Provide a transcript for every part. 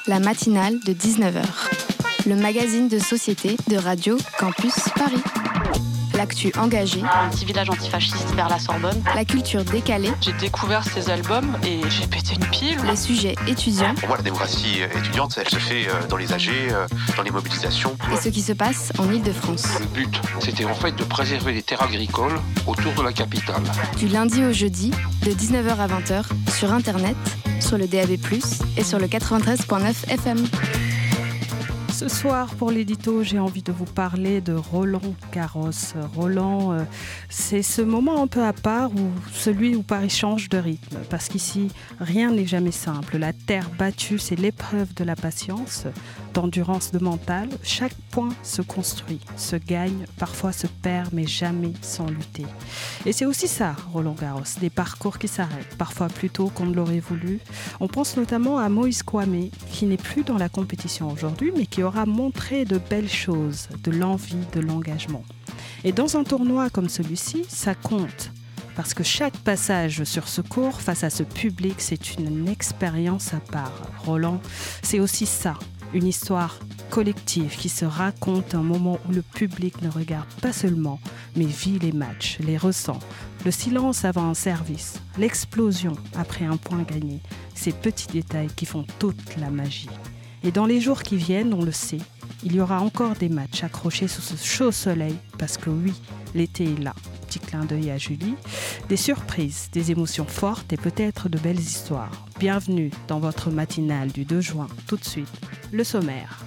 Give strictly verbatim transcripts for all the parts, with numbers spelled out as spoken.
La matinale de dix-neuf heures. Le magazine de société de Radio Campus Paris. L'actu engagée. Un petit village antifasciste vers la Sorbonne. La culture décalée. J'ai découvert ces albums et j'ai pété une pile. Les sujets étudiants. Pour moi, la démocratie étudiante, elle se fait dans les A G, dans les mobilisations. Et ce qui se passe en Île-de-France. Le but, c'était en fait de préserver les terres agricoles autour de la capitale. Du lundi au jeudi, de dix-neuf heures à vingt heures, sur Internet, sur le D A B plus, et sur le quatre-vingt-treize virgule neuf F M. Ce soir, pour l'édito, j'ai envie de vous parler de Roland Garros. Roland, euh, c'est ce moment un peu à part, où celui où Paris change de rythme. Parce qu'ici, rien n'est jamais simple. La terre battue, c'est l'épreuve de la patience, d'endurance de mental. Chaque point se construit, se gagne, parfois se perd, mais jamais sans lutter. Et c'est aussi ça, Roland Garros, des parcours qui s'arrêtent, parfois plus tôt qu'on ne l'aurait voulu. On pense notamment à Moïse Kouamé, qui n'est plus dans la compétition aujourd'hui, mais qui aura montré de belles choses, de l'envie, de l'engagement. Et dans un tournoi comme celui-ci, ça compte. Parce que chaque passage sur ce court face à ce public, c'est une expérience à part. Roland, c'est aussi ça, une histoire collective qui se raconte un moment où le public ne regarde pas seulement, mais vit les matchs, les ressent. Le silence avant un service, l'explosion après un point gagné, ces petits détails qui font toute la magie. Et dans les jours qui viennent, on le sait, il y aura encore des matchs accrochés sous ce chaud soleil, parce que oui, l'été est là. Petit clin d'œil à Julie. Des surprises, des émotions fortes et peut-être de belles histoires. Bienvenue dans votre matinale du deux juin. Tout de suite, le sommaire.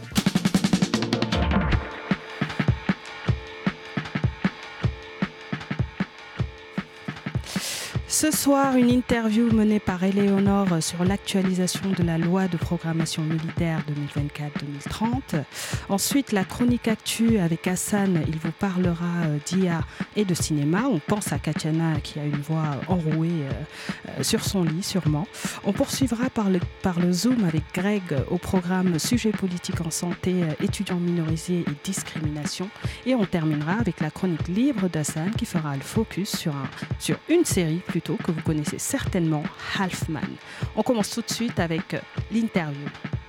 Ce soir, une interview menée par Éléonore sur l'actualisation de la loi de programmation militaire deux mille vingt-quatre deux mille trente. Ensuite, la chronique actu avec Hassan, il vous parlera d'I A et de cinéma. On pense à Katiana qui a une voix enrouée euh, sur son lit sûrement. On poursuivra par le, par le Zoom avec Greg au programme Sujets politiques en santé, étudiants minorisés et discrimination. Et on terminera avec la chronique libre d'Hassan qui fera le focus sur, un, sur une série plutôt que vous connaissez certainement, Halfman. On commence tout de suite avec l'interview.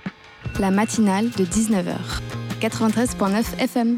La matinale de dix-neuf heures, quatre-vingt-treize virgule neuf F M.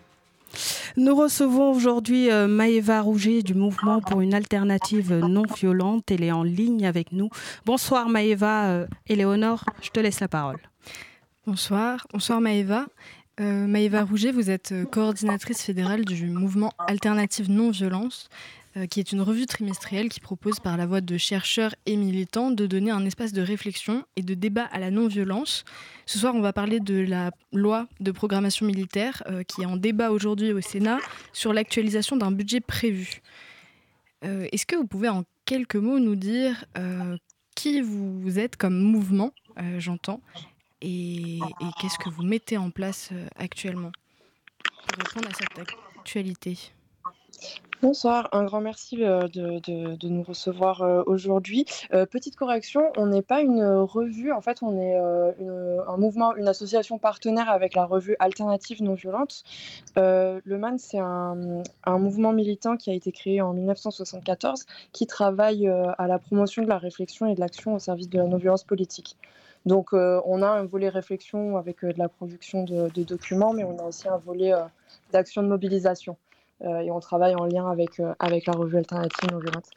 Nous recevons aujourd'hui euh, Maëva Rouget du mouvement pour une alternative non violente. Elle est en ligne avec nous. Bonsoir Maëva. Euh, Éléonore, je te laisse la parole. Bonsoir, bonsoir Maëva. Euh, Maëva Rouget, vous êtes coordinatrice fédérale du mouvement Alternative Non-Violence, euh, qui est une revue trimestrielle qui propose par la voix de chercheurs et militants de donner un espace de réflexion et de débat à la non-violence. Ce soir, on va parler de la loi de programmation militaire euh, qui est en débat aujourd'hui au Sénat sur l'actualisation d'un budget prévu. Euh, est-ce que vous pouvez en quelques mots nous dire euh, qui vous êtes comme mouvement, euh, j'entends, et, et qu'est-ce que vous mettez en place euh, actuellement pour répondre à cette actualité ? Bonsoir, un grand merci de, de, de nous recevoir aujourd'hui. Euh, petite correction, on n'est pas une revue, en fait on est euh, une, un mouvement, une association partenaire avec la revue Alternative Non Violente. Euh, le M A N, c'est un, un mouvement militant qui a été créé en dix-neuf cent soixante-quatorze qui travaille euh, à la promotion de la réflexion et de l'action au service de la non-violence politique. Donc euh, on a un volet réflexion avec euh, de la production de, de documents, mais on a aussi un volet euh, d'action de mobilisation. Euh, et on travaille en lien avec, euh, avec la revue Alternative Non Violente.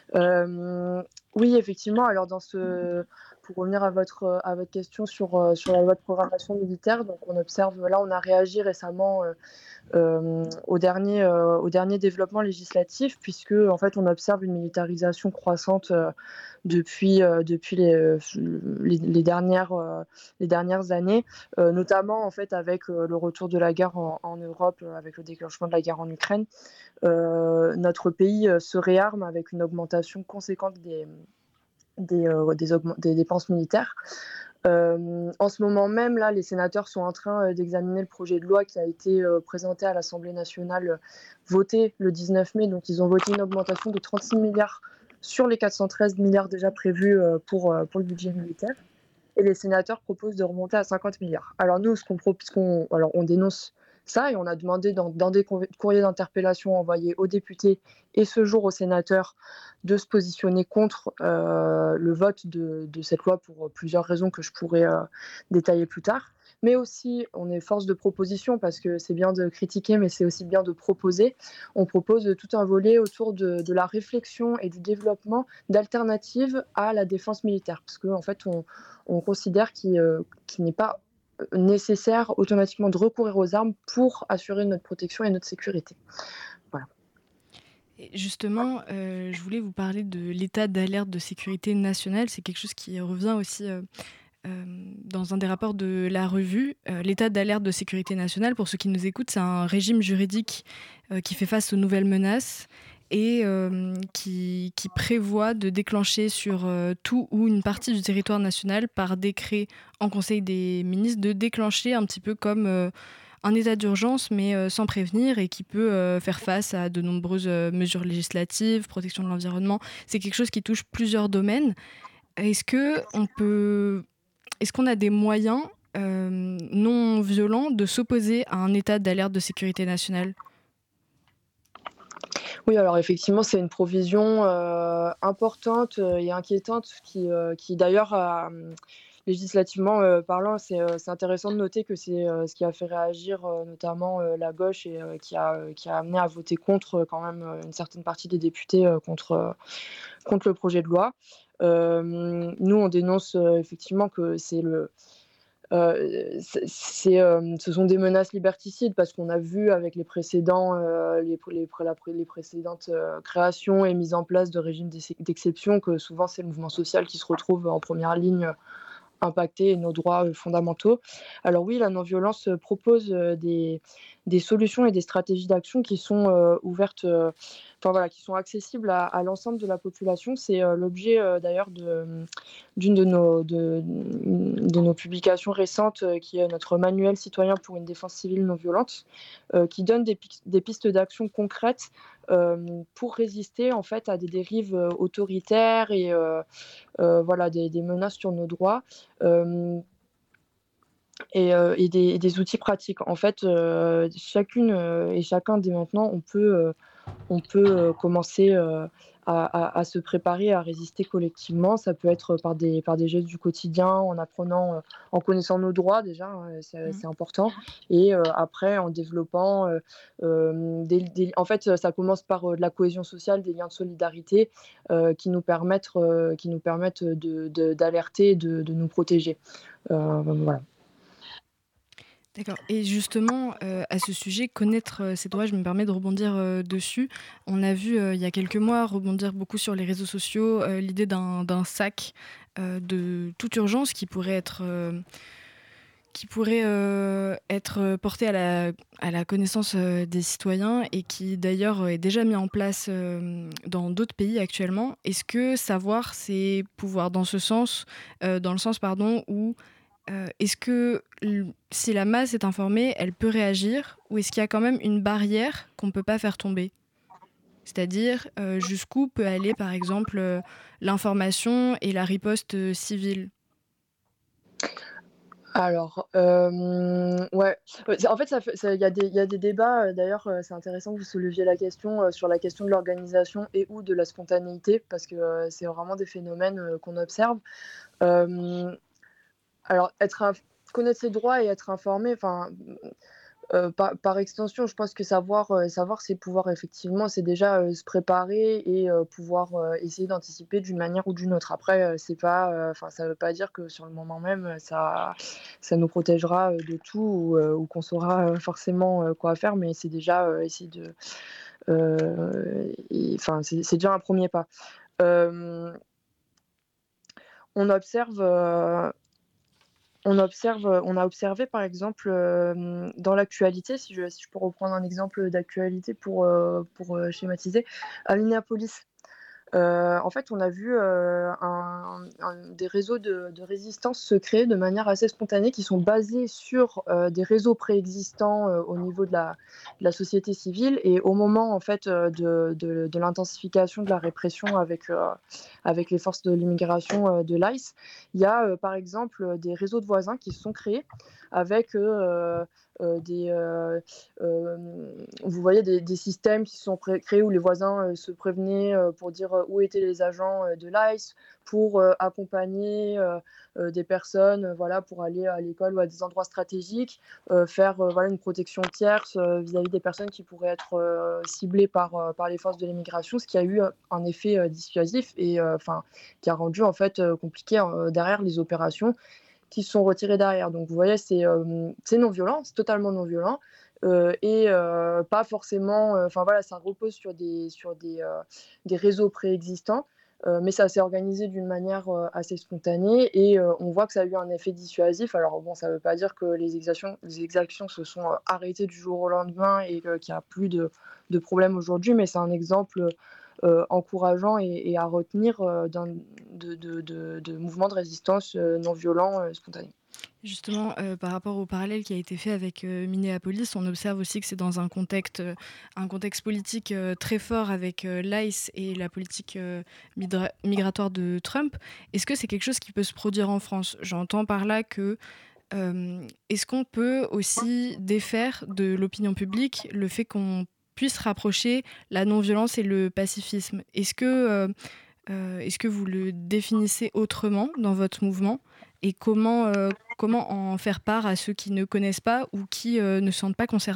Euh, oui, effectivement, alors dans ce, pour revenir à votre, à votre question sur, euh, sur la loi de programmation militaire, donc on observe, là on a réagi récemment euh, euh, au, dernier, euh, au dernier développement législatif, puisque en fait on observe une militarisation croissante euh, depuis, euh, depuis les, les, les, dernières, euh, les dernières années, euh, notamment en fait avec euh, le retour de la guerre en, en Europe, euh, avec le déclenchement de la guerre en Ukraine. Euh, notre pays euh, se réarme avec une augmentation conséquente des, des, euh, des, augment- des dépenses militaires. Euh, en ce moment même, là, les sénateurs sont en train euh, d'examiner le projet de loi qui a été euh, présenté à l'Assemblée nationale, euh, voté le dix-neuf mai. Donc, ils ont voté une augmentation de trente-six milliards sur les quatre cent treize milliards déjà prévus euh, pour, euh, pour le budget militaire. Et les sénateurs proposent de remonter à cinquante milliards. Alors nous, ce qu'on, ce qu'on alors on dénonce ça, et on a demandé dans, dans des courriers d'interpellation envoyés aux députés et ce jour aux sénateurs de se positionner contre euh, le vote de, de cette loi pour plusieurs raisons que je pourrais euh, détailler plus tard. Mais aussi, on est force de proposition parce que c'est bien de critiquer, mais c'est aussi bien de proposer. On propose tout un volet autour de, de la réflexion et du développement d'alternatives à la défense militaire. Parce qu'en en fait, on, on considère qu'il, euh, qu'il n'est pas nécessaire automatiquement de recourir aux armes pour assurer notre protection et notre sécurité. Voilà. Et justement, euh, je voulais vous parler de l'état d'alerte de sécurité nationale. C'est quelque chose qui revient aussi euh, euh, dans un des rapports de la revue. Euh, l'état d'alerte de sécurité nationale, pour ceux qui nous écoutent, c'est un régime juridique euh, qui fait face aux nouvelles menaces et euh, qui, qui prévoit de déclencher sur euh, tout ou une partie du territoire national par décret en Conseil des ministres, de déclencher un petit peu comme euh, un état d'urgence, mais euh, sans prévenir, et qui peut euh, faire face à de nombreuses euh, mesures législatives, protection de l'environnement. C'est quelque chose qui touche plusieurs domaines. Est-ce que on peut, est-ce qu'on a des moyens euh, non violents de s'opposer à un état d'alerte de sécurité nationale ? Oui, alors effectivement, c'est une provision euh, importante et inquiétante qui, euh, qui d'ailleurs, euh, législativement euh, parlant, c'est, euh, c'est intéressant de noter que c'est euh, ce qui a fait réagir euh, notamment euh, la gauche et euh, qui, a, qui a amené à voter contre euh, quand même une certaine partie des députés euh, contre, euh, contre le projet de loi. Euh, nous, on dénonce euh, effectivement que c'est le... Euh, c'est, c'est, euh, ce sont des menaces liberticides parce qu'on a vu avec les précédents, euh, les, les, les précédentes euh, créations et mises en place de régimes d'exception que souvent c'est le mouvement social qui se retrouve en première ligne impacté et nos droits euh, fondamentaux. Alors oui, la non-violence propose euh, des, des solutions et des stratégies d'action qui sont euh, ouvertes, euh, enfin voilà, qui sont accessibles à, à l'ensemble de la population. C'est euh, l'objet euh, d'ailleurs de, d'une de nos, de, de nos publications récentes, euh, qui est notre manuel citoyen pour une défense civile non violente, euh, qui donne des, des pistes d'action concrètes euh, pour résister en fait à des dérives euh, autoritaires et euh, euh, voilà, des, des menaces sur nos droits. Euh, et, euh, et, des, et des outils pratiques. En fait, euh, chacune euh, et chacun dès maintenant, on peut, euh, on peut euh, commencer euh, à, à, à se préparer à résister collectivement. Ça peut être par des, par des gestes du quotidien, en apprenant, euh, en connaissant nos droits déjà, hein, c'est, mmh. c'est important. Et euh, après, en développant, euh, euh, des, des, en fait, ça commence par euh, de la cohésion sociale, des liens de solidarité euh, qui nous permettent, euh, qui nous permettent de, de, d'alerter, de, de nous protéger. Euh, voilà. D'accord. Et justement, euh, à ce sujet, connaître euh, ses droits, je me permets de rebondir euh, dessus. On a vu euh, il y a quelques mois rebondir beaucoup sur les réseaux sociaux euh, l'idée d'un, d'un sac euh, de toute urgence qui pourrait être, euh, qui pourrait, euh, être porté à la, à la connaissance euh, des citoyens et qui d'ailleurs est déjà mis en place euh, dans d'autres pays actuellement. Est-ce que savoir, c'est pouvoir dans ce sens, euh, dans le sens pardon, où Euh, est-ce que si la masse est informée, elle peut réagir, ou est-ce qu'il y a quand même une barrière qu'on ne peut pas faire tomber ? C'est-à-dire euh, jusqu'où peut aller par exemple euh, l'information et la riposte euh, civile ? Alors, euh, ouais. En fait, il y, y a des débats. D'ailleurs, c'est intéressant que vous souleviez la question euh, sur la question de l'organisation et ou de la spontanéité, parce que euh, c'est vraiment des phénomènes euh, qu'on observe. Euh, Alors, être inf- connaître ses droits et être informé, enfin, euh, par, par extension, je pense que savoir, euh, savoir c'est pouvoir effectivement, c'est déjà euh, se préparer et euh, pouvoir euh, essayer d'anticiper d'une manière ou d'une autre. Après, euh, c'est pas, enfin, ça veut pas dire que sur le moment même, ça, ça nous protégera euh, de tout ou, euh, ou qu'on saura euh, forcément euh, quoi faire, mais c'est déjà euh, essayer de, enfin, euh, c'est, c'est déjà un premier pas. Euh, on observe. Euh, On, observe, on a observé, par exemple, euh, dans l'actualité, si je, si je peux reprendre un exemple d'actualité pour, euh, pour euh, schématiser, à Minneapolis, Euh, en fait, on a vu euh, un, un, des réseaux de, de résistance se créer de manière assez spontanée qui sont basés sur euh, des réseaux préexistants euh, au niveau de la, de la société civile. Et au moment en fait, euh, de, de, de l'intensification de la répression avec, euh, avec les forces de l'immigration euh, de l'I C E, il y a euh, par exemple des réseaux de voisins qui se sont créés avec euh, euh, des, euh, euh, vous voyez, des, des systèmes qui se sont pré- créés où les voisins euh, se prévenaient euh, pour dire euh, où étaient les agents euh, de l'I C E, pour euh, accompagner euh, euh, des personnes, euh, voilà, pour aller à l'école ou à des endroits stratégiques, euh, faire euh, voilà, une protection tierce euh, vis-à-vis des personnes qui pourraient être euh, ciblées par, euh, par les forces de l'immigration, ce qui a eu un effet euh, dissuasif et enfin qui a rendu en fait euh, compliqué euh, derrière les opérations qui se sont retirés derrière. Donc vous voyez, c'est euh, c'est non violent, c'est totalement non violent. Euh, et euh, pas forcément, enfin euh, voilà, ça repose sur des, sur des, euh, des réseaux préexistants, euh, mais ça s'est organisé d'une manière euh, assez spontanée et euh, on voit que ça a eu un effet dissuasif. Alors bon, ça ne veut pas dire que les exactions, les exactions se sont euh, arrêtées du jour au lendemain et euh, qu'il n'y a plus de, de problème aujourd'hui, mais c'est un exemple euh, encourageant et, et à retenir euh, d'un, de, de, de, de mouvements de résistance euh, non violents euh, spontanés. Justement, euh, par rapport au parallèle qui a été fait avec euh, Minneapolis, on observe aussi que c'est dans un contexte, euh, un contexte politique euh, très fort avec euh, l'I C E et la politique euh, migra- migratoire de Trump. Est-ce que c'est quelque chose qui peut se produire en France ? J'entends par là que euh, est-ce qu'on peut aussi défaire de l'opinion publique le fait qu'on puisse rapprocher la non-violence et le pacifisme ? Est-ce que, euh, euh, est-ce que vous le définissez autrement dans votre mouvement ? Et comment, euh, comment en faire part à ceux qui ne connaissent pas ou qui euh, ne se sentent pas concernés ?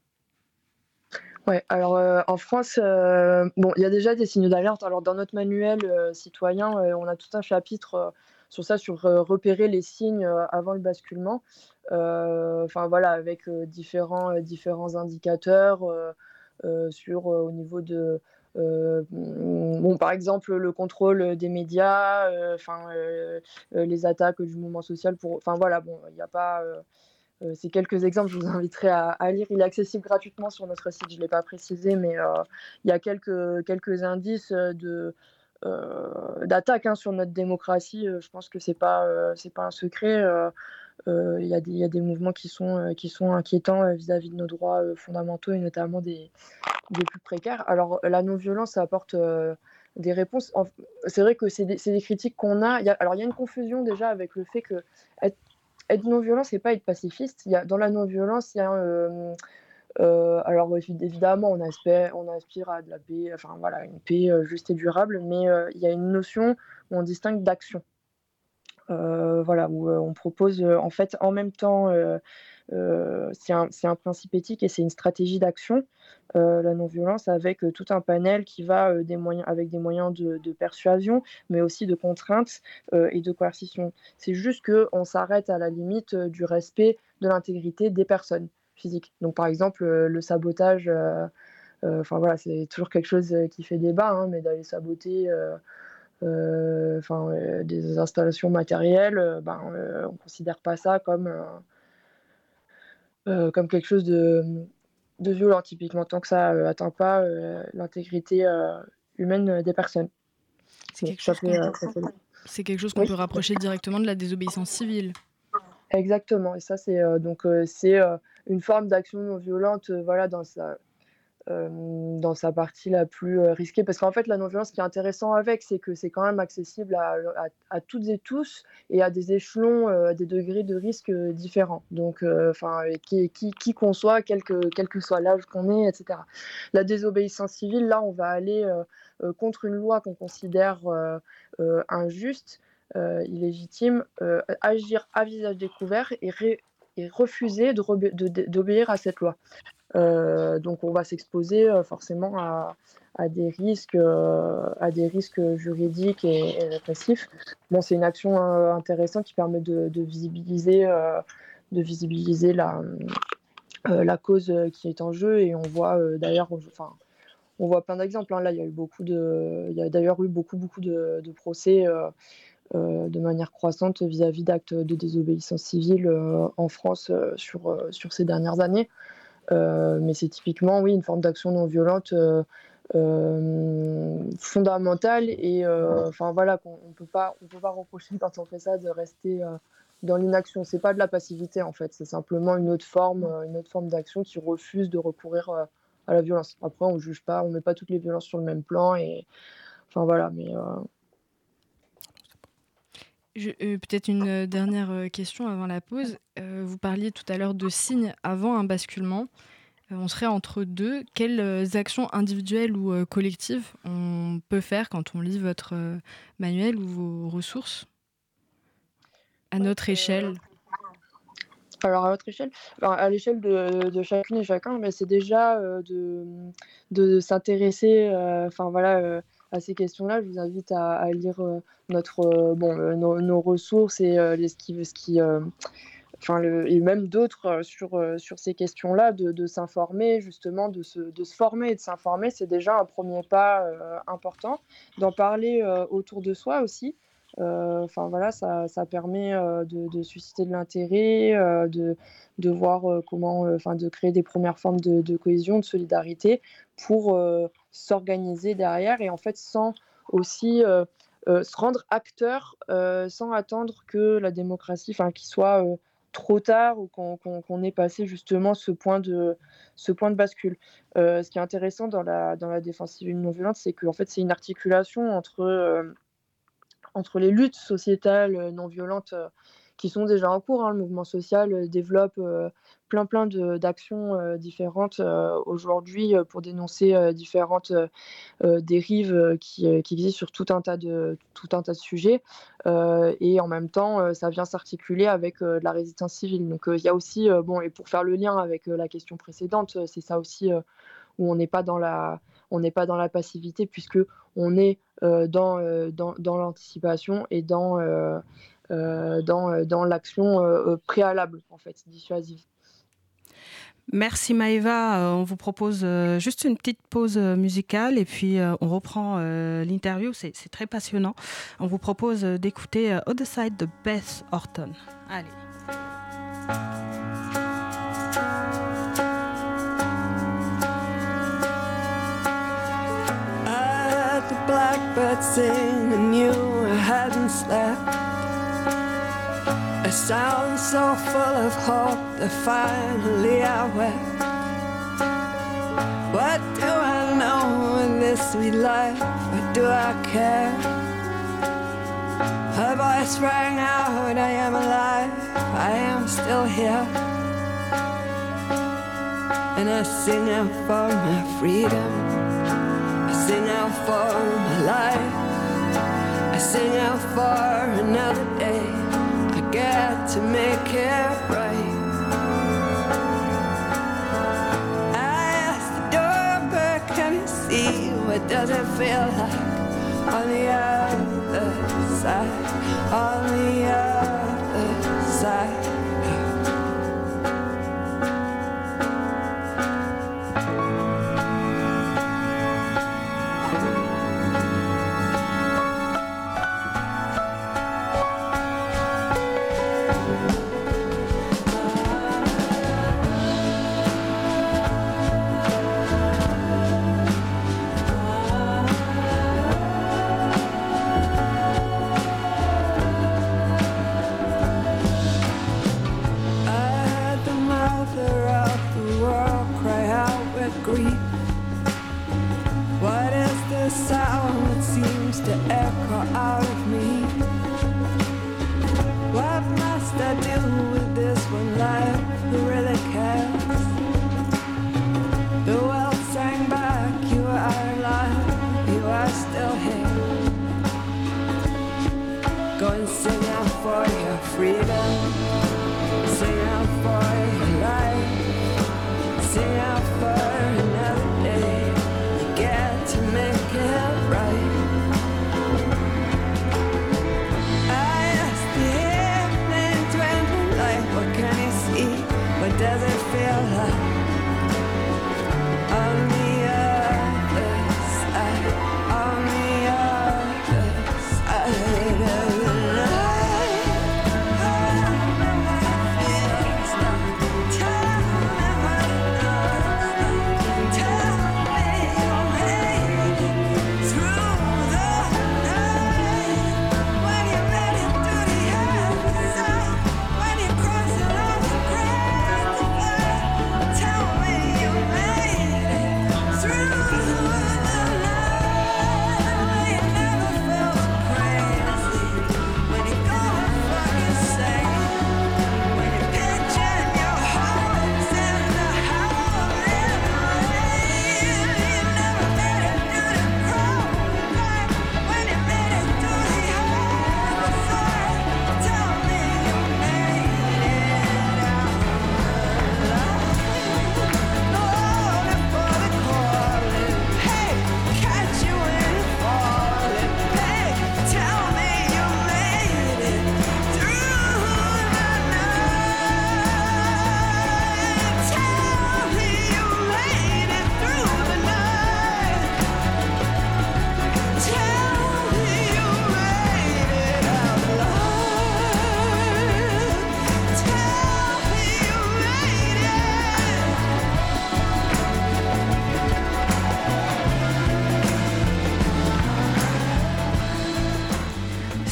Ouais, alors euh, en France, euh, bon, il y a déjà des signaux d'alerte. Alors dans notre manuel euh, citoyen, euh, on a tout un chapitre euh, sur ça, sur euh, repérer les signes euh, avant le basculement. Enfin voilà, avec euh, différents, euh, différents indicateurs euh, euh, sur euh, au niveau de euh, bon, par exemple le contrôle des médias, enfin euh, euh, les attaques du mouvement social. Pour, enfin voilà, bon, il n'y a pas euh, Euh, ces quelques exemples, je vous inviterai à, à lire. Il est accessible gratuitement sur notre site, je ne l'ai pas précisé, mais euh, il y a quelques, quelques indices de, euh, d'attaque hein, sur notre démocratie. Je pense que ce n'est pas, euh, c'est pas un secret. Euh, euh, il y a des, il y a des mouvements qui sont, euh, qui sont inquiétants euh, vis-à-vis de nos droits euh, fondamentaux et notamment des, des plus précaires. Alors, la non-violence, ça apporte euh, des réponses. En, c'est vrai que c'est des, c'est des critiques qu'on a. Il y a. Alors, il y a une confusion déjà avec le fait que être, être non-violent, c'est pas être pacifiste. Il y a, dans la non-violence, il y a euh, euh, alors évidemment, on aspire, on aspire à de la paix, enfin voilà, une paix euh, juste et durable, mais euh, il y a une notion où on distingue d'action. Euh, voilà, où euh, on propose euh, en fait en même temps, euh, euh, c'est un, c'est un principe éthique et c'est une stratégie d'action, euh, la non-violence, avec euh, tout un panel qui va euh, des moyens, avec des moyens de, de persuasion, mais aussi de contraintes euh, et de coercition. C'est juste qu'on s'arrête à la limite euh, du respect de l'intégrité des personnes physiques. Donc par exemple, euh, le sabotage, euh, euh, enfin voilà, c'est toujours quelque chose qui fait débat, hein, mais d'aller saboter euh, Euh, euh, des installations matérielles, euh, ben, euh, on ne considère pas ça comme, euh, euh, comme quelque chose de, de violent, typiquement, tant que ça n'atteint pas euh, l'intégrité euh, humaine des personnes. C'est quelque, chose peut, euh, c'est quelque chose qu'on oui. peut rapprocher directement de la désobéissance civile. Exactement, et ça, c'est, euh, donc, euh, c'est euh, une forme d'action non violente euh, voilà, dans sa... Euh, dans sa partie la plus euh, risquée. Parce qu'en fait, la non-violence, ce qui est intéressant avec, c'est que c'est quand même accessible à, à, à toutes et tous et à des échelons, euh, des degrés de risque euh, différents. Donc, euh, qui, qui, qui qu'on soit, quel que, quel que soit l'âge qu'on est, et cetera. La désobéissance civile, là, on va aller euh, euh, contre une loi qu'on considère euh, euh, injuste, euh, illégitime, euh, agir à visage découvert et, ré, et refuser de re, de, de, d'obéir à cette loi. Euh, donc on va s'exposer euh, forcément à, à des risques, euh, à des risques juridiques et, et répressifs. Bon, c'est une action euh, intéressante qui permet de, de visibiliser, euh, de visibiliser la, euh, la cause qui est en jeu et on voit euh, d'ailleurs, enfin, on voit plein d'exemples. Hein. Là, il y a eu beaucoup de, il y a d'ailleurs eu beaucoup beaucoup de, de procès. Euh, Euh, de manière croissante vis-à-vis d'actes de désobéissance civile euh, en France euh, sur, euh, sur ces dernières années. Euh, mais c'est typiquement, oui, une forme d'action non violente euh, euh, fondamentale et euh, enfin voilà qu'on on peut pas on peut pas reprocher quand on fait ça de rester euh, dans l'inaction. C'est pas de la passivité en fait, c'est simplement une autre forme euh, une autre forme d'action qui refuse de recourir euh, à la violence. Après on juge pas, on met pas toutes les violences sur le même plan et enfin voilà mais euh... Je, euh, peut-être une dernière question avant la pause. Euh, vous parliez tout à l'heure de signes avant un basculement. Euh, on serait entre deux. Quelles actions individuelles ou euh, collectives on peut faire quand on lit votre euh, manuel ou vos ressources à notre échelle? Alors à notre échelle, enfin, à l'échelle de, de chacune et chacun, mais c'est déjà euh, de, de s'intéresser euh, enfin, voilà, euh, à ces questions-là. Je vous invite à, à lire euh, notre, euh, bon, euh, nos, nos ressources et, euh, les, ce qui, ce qui, euh, enfin, le, et même d'autres euh, sur, euh, sur ces questions-là, de, de s'informer, justement, de se, de se former et de s'informer. C'est déjà un premier pas euh, important. D'en parler euh, autour de soi aussi. Enfin euh, voilà, ça, ça permet euh, de, de susciter de l'intérêt, euh, de, de voir euh, comment, enfin euh, de créer des premières formes de, de cohésion, de solidarité pour euh, s'organiser derrière et en fait sans aussi euh, euh, se rendre acteur euh, sans attendre que la démocratie, enfin qu'il soit euh, trop tard ou qu'on, qu'on, qu'on ait passé justement ce point de, ce point de bascule. Euh, ce qui est intéressant dans la, dans la défense civile non violente, c'est qu'en fait c'est une articulation entre euh, entre les luttes sociétales non violentes euh, qui sont déjà en cours. Hein. Le mouvement social euh, développe euh, plein plein de, d'actions euh, différentes euh, aujourd'hui euh, pour dénoncer euh, différentes euh, dérives euh, qui, euh, qui existent sur tout un tas de, tout un tas de sujets. Euh, et en même temps, euh, ça vient s'articuler avec euh, de la résistance civile. Donc il euh, y a aussi, euh, bon, et pour faire le lien avec euh, la question précédente, euh, c'est ça aussi euh, où on n'est pas dans la, on n'est pas dans la passivité puisque on est euh, dans, euh, dans, dans l'anticipation et dans, euh, euh, dans, dans l'action euh, préalable en fait, dissuasive. Merci Maëva, on vous propose juste une petite pause musicale et puis on reprend l'interview, c'est, c'est très passionnant. On vous propose d'écouter Other Side de Beth Orton. Allez. Blackbird sing and you hadn't slept. A sound so full of hope that finally I wept. What do I know in this sweet life? What do I care? Her voice rang out, I am alive, I am still here. And I sing out for my freedom, I sing out for my life, I sing out for another day I get to make it right. I asked the doorbell, can you see what does it feel like on the other side, on the other side?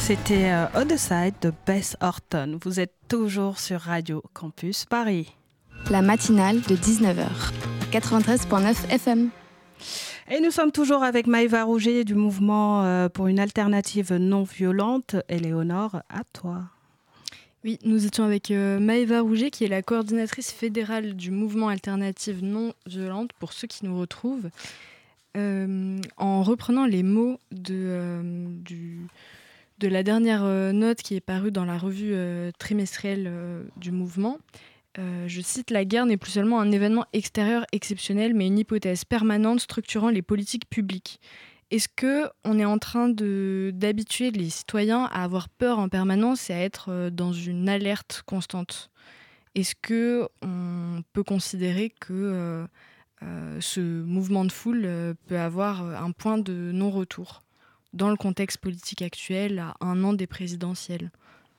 C'était euh, Other Side de Bess Horton. Vous êtes toujours sur Radio Campus Paris. La matinale de dix-neuf heures, quatre-vingt-treize virgule neuf F M. Et nous sommes toujours avec Maëva Rouget du mouvement euh, pour une alternative non violente. Éléonore, à toi. Oui, nous étions avec euh, Maëva Rouget, qui est la coordinatrice fédérale du mouvement alternative non violente, pour ceux qui nous retrouvent. Euh, en reprenant les mots de, euh, du, de la dernière euh, note qui est parue dans la revue euh, trimestrielle euh, du mouvement, euh, je cite: « La guerre n'est plus seulement un événement extérieur exceptionnel, mais une hypothèse permanente structurant les politiques publiques. » Est-ce qu'on est en train de, d'habituer les citoyens à avoir peur en permanence et à être dans une alerte constante ? Est-ce qu'on peut considérer que euh, euh, ce mouvement de foule euh, peut avoir un point de non-retour dans le contexte politique actuel à un an des présidentielles ?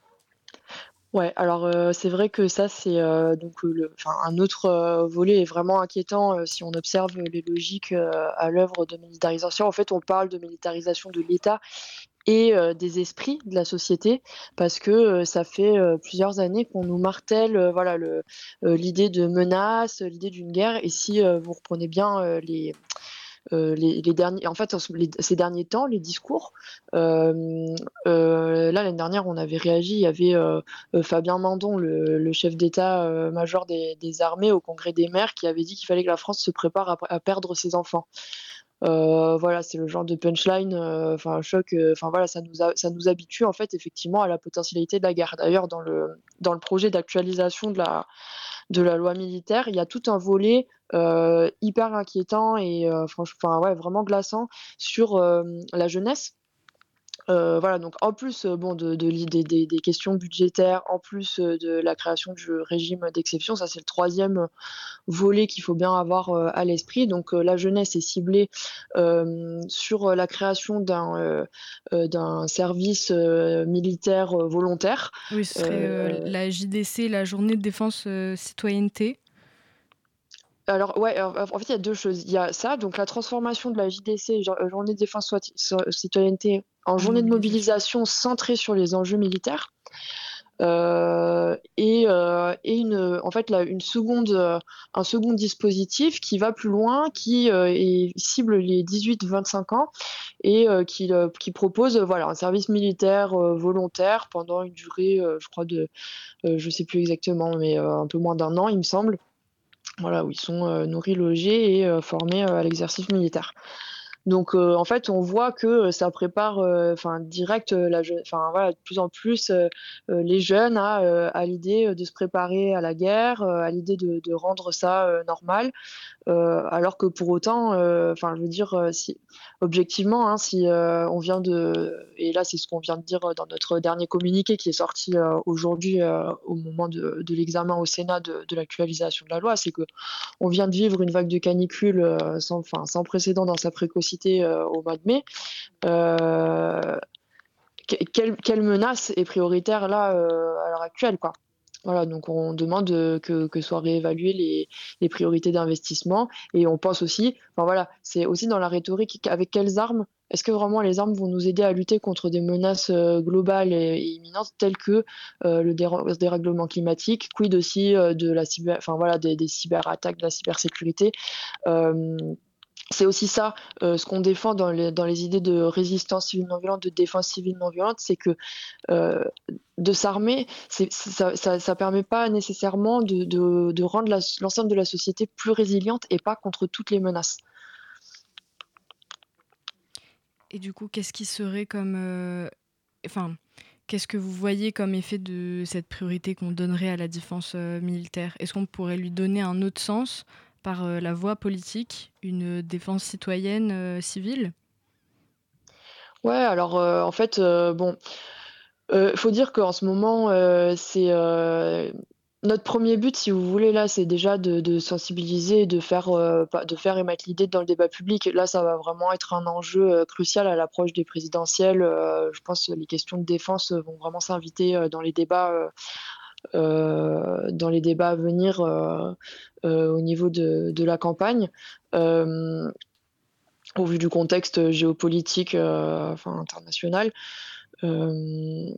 Ouais, alors euh, c'est vrai que ça, c'est euh, donc euh, le, enfin, un autre euh, volet est vraiment inquiétant euh, si on observe les logiques euh, à l'œuvre de militarisation. En fait, on parle de militarisation de l'État et euh, des esprits de la société, parce que euh, ça fait euh, plusieurs années qu'on nous martèle euh, voilà, le, euh, l'idée de menace, l'idée d'une guerre. Et si euh, vous reprenez bien euh, les... Euh, les, les derniers, en fait, les, ces derniers temps, les discours. Euh, euh, là, l'année dernière, on avait réagi. Il y avait euh, euh, Fabien Mandon, le, le chef d'état-major des, des armées au Congrès des maires, qui avait dit qu'il fallait que la France se prépare à, à perdre ses enfants. Euh, voilà, c'est le genre de punchline, enfin euh, choc. Enfin euh, voilà, ça nous a, ça nous habitue en fait effectivement à la potentialité de la guerre. D'ailleurs, dans le dans le projet d'actualisation de la de la loi militaire, il y a tout un volet euh, hyper inquiétant et euh, franchement, ouais, vraiment glaçant sur euh, la jeunesse. Euh, voilà, donc en plus euh, bon, de, de, de, de, des questions budgétaires, en plus euh, de la création du régime d'exception, ça c'est le troisième volet qu'il faut bien avoir euh, à l'esprit. Donc euh, la jeunesse est ciblée euh, sur la création d'un, euh, euh, d'un service euh, militaire euh, volontaire. Oui, ce serait euh, la J D C, la Journée de défense euh, citoyenneté. Alors, ouais, en fait, il y a deux choses. Il y a ça, donc la transformation de la J D C, Journée de défense citoyenneté, en journée de mobilisation centrée sur les enjeux militaires. Euh, et, euh, et une, en fait, là, une seconde, euh, un second dispositif qui va plus loin, qui euh, est, cible les dix-huit vingt-cinq ans et euh, qui, euh, qui propose euh, voilà, un service militaire euh, volontaire pendant une durée, euh, je crois, de, euh, je sais plus exactement, mais euh, un peu moins d'un an, il me semble. Voilà, où ils sont euh, nourris, logés et euh, formés euh, à l'exercice militaire. Donc euh, en fait, on voit que euh, ça prépare, enfin euh, direct, euh, la jeune, enfin voilà, de plus en plus euh, euh, les jeunes à, euh, à l'idée de se préparer à la guerre, euh, à l'idée de, de rendre ça euh, normal. Euh, alors que pour autant, enfin, euh, je veux dire, euh, si objectivement, hein, si euh, on vient de, et là c'est ce qu'on vient de dire dans notre dernier communiqué qui est sorti euh, aujourd'hui euh, au moment de, de l'examen au Sénat de, de l'actualisation de la loi, c'est que on vient de vivre une vague de canicule euh, sans, enfin, sans précédent dans sa précocité euh, au mois de mai. Euh, quelle, quelle menace est prioritaire là euh, à l'heure actuelle, quoi? Voilà, donc on demande que, que soient réévaluées les, les priorités d'investissement et on pense aussi, enfin voilà, c'est aussi dans la rhétorique, avec quelles armes, est-ce que vraiment les armes vont nous aider à lutter contre des menaces euh, globales et, et imminentes telles que euh, le déra- dérèglement climatique, quid aussi euh, de la cyber, enfin voilà, des, des cyberattaques, de la cybersécurité. Euh, C'est aussi ça, euh, ce qu'on défend dans les, dans les idées de résistance civile non violente, de défense civile non violente, c'est que euh, de s'armer, c'est, ça, ça, ça permet pas nécessairement de, de, de rendre la, l'ensemble de la société plus résiliente et pas contre toutes les menaces. Et du coup, qu'est-ce qui serait comme... Euh, enfin, qu'est-ce que vous voyez comme effet de cette priorité qu'on donnerait à la défense euh, militaire ? Est-ce qu'on pourrait lui donner un autre sens par euh, la voie politique, une défense citoyenne euh, civile ? Ouais, alors euh, en fait, euh, bon, il euh, faut dire qu'en ce moment, euh, c'est euh, notre premier but, si vous voulez, là, c'est déjà de, de sensibiliser, de faire, euh, de faire émettre l'idée dans le débat public. Là, ça va vraiment être un enjeu euh, crucial à l'approche des présidentielles. Euh, je pense que les questions de défense vont vraiment s'inviter euh, dans les débats. Euh, Euh, dans les débats à venir euh, euh, au niveau de, de la campagne, euh, au vu du contexte géopolitique euh, enfin, international. Euh,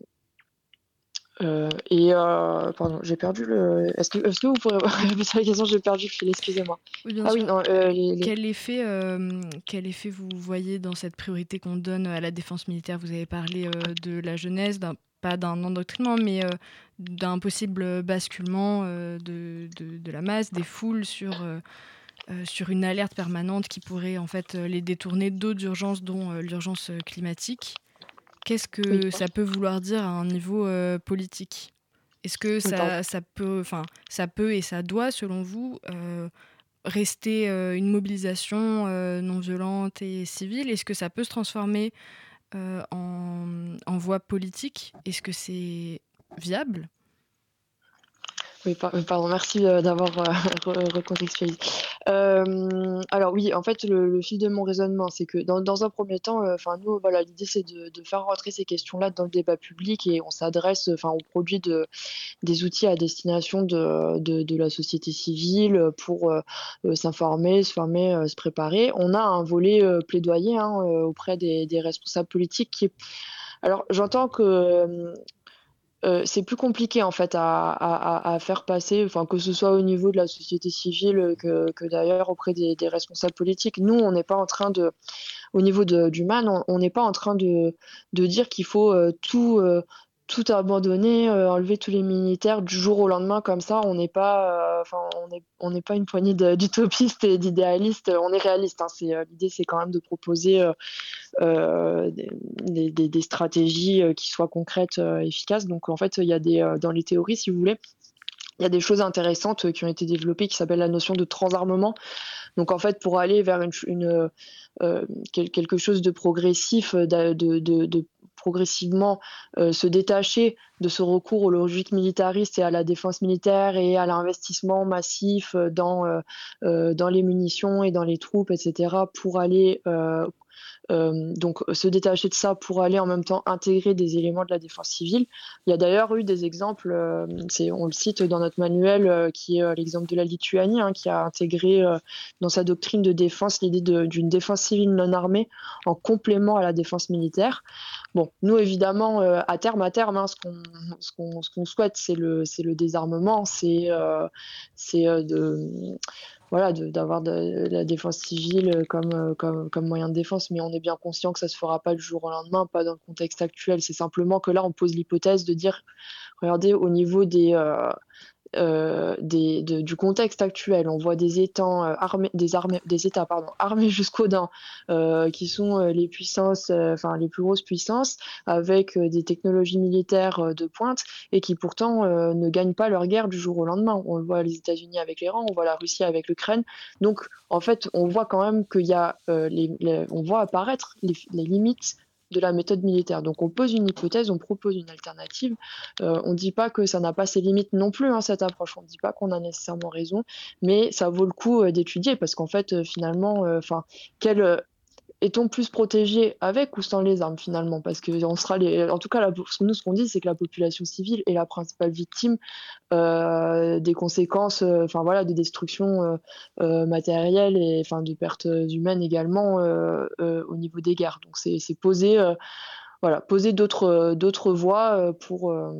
euh, et euh, pardon, j'ai perdu le. Est-ce que, est-ce que vous pourrez répéter la question? J'ai perdu le fil, excusez-moi. Oui, bien Ah oui, sûr. non, euh, les, les- Quel effet, euh, quel effet vous voyez dans cette priorité qu'on donne à la défense militaire? Vous avez parlé euh, de la jeunesse, d'un, pas d'un endoctrinement, mais euh, d'un possible basculement euh, de, de, de la masse, des foules sur, euh, euh, sur une alerte permanente qui pourrait en fait euh, les détourner d'autres urgences, dont euh, l'urgence euh, climatique. Qu'est-ce Oui, que ça peut vouloir dire à un niveau euh, politique? Est-ce que oui, pardon. ça, ça, peut, enfin, ça peut et ça doit, selon vous, euh, rester euh, une mobilisation euh, non violente et civile? Est-ce que ça peut se transformer euh, en, en voie politique? Est-ce que c'est viable? Oui, par- euh, pardon, merci euh, d'avoir euh, re- recontextualisé. Euh, alors oui, en fait, le, le fil de mon raisonnement, c'est que dans, dans un premier temps, euh, enfin nous, voilà, l'idée c'est de, de faire rentrer ces questions-là dans le débat public et on s'adresse, enfin, on produit de, des outils à destination de, de, de la société civile pour euh, euh, s'informer, se former, euh, se préparer. On a un volet euh, plaidoyer hein, euh, auprès des, des responsables politiques qui est... Alors j'entends que euh, euh, c'est plus compliqué en fait à, à, à faire passer, enfin que ce soit au niveau de la société civile que, que d'ailleurs auprès des, des responsables politiques. Nous, on n'est pas en train de, au niveau de, du M A N, on on n'est pas en train de, de dire qu'il faut euh, tout, euh, tout abandonner, euh, enlever tous les militaires du jour au lendemain comme ça. On n'est pas, euh, enfin, on n'est on n'est pas une poignée de- d'utopistes et d'idéalistes. On est réaliste. Hein. C'est, euh, l'idée, c'est quand même de proposer euh, euh, des, des- des stratégies euh, qui soient concrètes, euh, efficaces. Donc en fait, il y a des, euh, dans les théories, si vous voulez, il y a des choses intéressantes euh, qui ont été développées qui s'appellent la notion de transarmement. Donc en fait, pour aller vers une, une, euh, quelque chose de progressif, euh, de, de, de, de progressivement euh, se détacher de ce recours aux logiques militaristes et à la défense militaire et à l'investissement massif euh, dans, euh, euh, dans les munitions et dans les troupes, et cetera, pour aller euh, euh, donc se détacher de ça pour aller en même temps intégrer des éléments de la défense civile. Il y a d'ailleurs eu des exemples, euh, c'est, on le cite dans notre manuel, euh, qui est euh, l'exemple de la Lituanie, hein, qui a intégré euh, dans sa doctrine de défense l'idée de, d'une défense civile non armée en complément à la défense militaire. Bon, nous évidemment, euh, à terme, à terme, hein, ce, qu'on, ce, qu'on, ce qu'on souhaite, c'est le, c'est le désarmement, c'est, euh, c'est euh, de voilà, de, d'avoir de, la défense civile comme, euh, comme, comme moyen de défense, mais on est bien conscient que ça ne se fera pas du jour au lendemain, pas dans le contexte actuel. C'est simplement que là, on pose l'hypothèse de dire, regardez, au niveau des, euh, euh, des, de, du contexte actuel, on voit des États euh, armés, des, armées, des États pardon, armés jusqu'aux dents, euh, qui sont euh, les puissances, euh, enfin les plus grosses puissances, avec euh, des technologies militaires euh, de pointe, et qui pourtant euh, ne gagnent pas leur guerre du jour au lendemain. On le voit les États-Unis avec l'Iran, on voit la Russie avec l'Ukraine. Donc en fait, on voit quand même qu'il y a, euh, les, les, on voit apparaître les, les limites de la méthode militaire. Donc on pose une hypothèse, on propose une alternative. Euh, on ne dit pas que ça n'a pas ses limites non plus, hein, cette approche. On ne dit pas qu'on a nécessairement raison, mais ça vaut le coup euh, d'étudier parce qu'en fait, euh, finalement, enfin, euh, quel euh, est-on plus protégé avec ou sans les armes finalement? Parce que on sera les, en tout cas, la, nous, ce qu'on dit, c'est que la population civile est la principale victime euh, des conséquences, enfin euh, voilà, de destruction euh, euh, matérielle et enfin de pertes humaines également euh, euh, au niveau des guerres. Donc c'est, c'est poser, euh, voilà, poser d'autres, d'autres voies pour euh,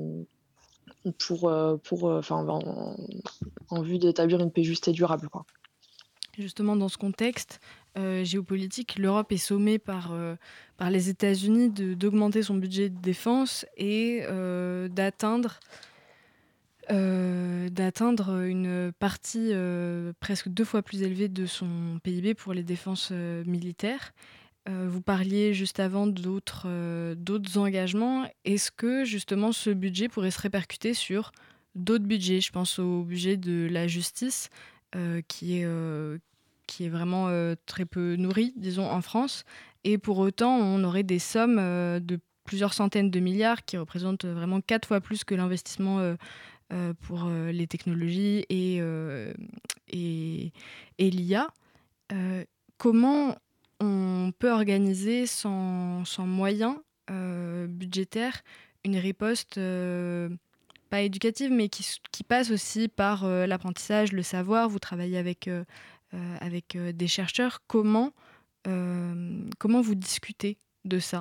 pour, euh, pour, euh, enfin, en, en vue d'établir une paix juste et durable, quoi. Justement, dans ce contexte euh, géopolitique, l'Europe est sommée par, euh, par les États-Unis de, d'augmenter son budget de défense et euh, d'atteindre, euh, d'atteindre une partie euh, presque deux fois plus élevée de son P I B pour les défenses euh, militaires. Euh, vous parliez juste avant d'autres, euh, d'autres engagements. Est-ce que justement ce budget pourrait se répercuter sur d'autres budgets? Je pense au budget de la justice euh, qui est, euh, qui est vraiment euh, très peu nourri, disons, en France. Et pour autant, on aurait des sommes euh, de plusieurs centaines de milliards qui représentent vraiment quatre fois plus que l'investissement euh, euh, pour euh, les technologies et, euh, et, et l'I A. Euh, comment on peut organiser sans, sans moyens euh, budgétaires une riposte euh, pas éducative, mais qui, qui passe aussi par euh, l'apprentissage, le savoir? Vous travaillez avec, euh, euh, avec euh, des chercheurs. Comment, euh, comment vous discutez de ça?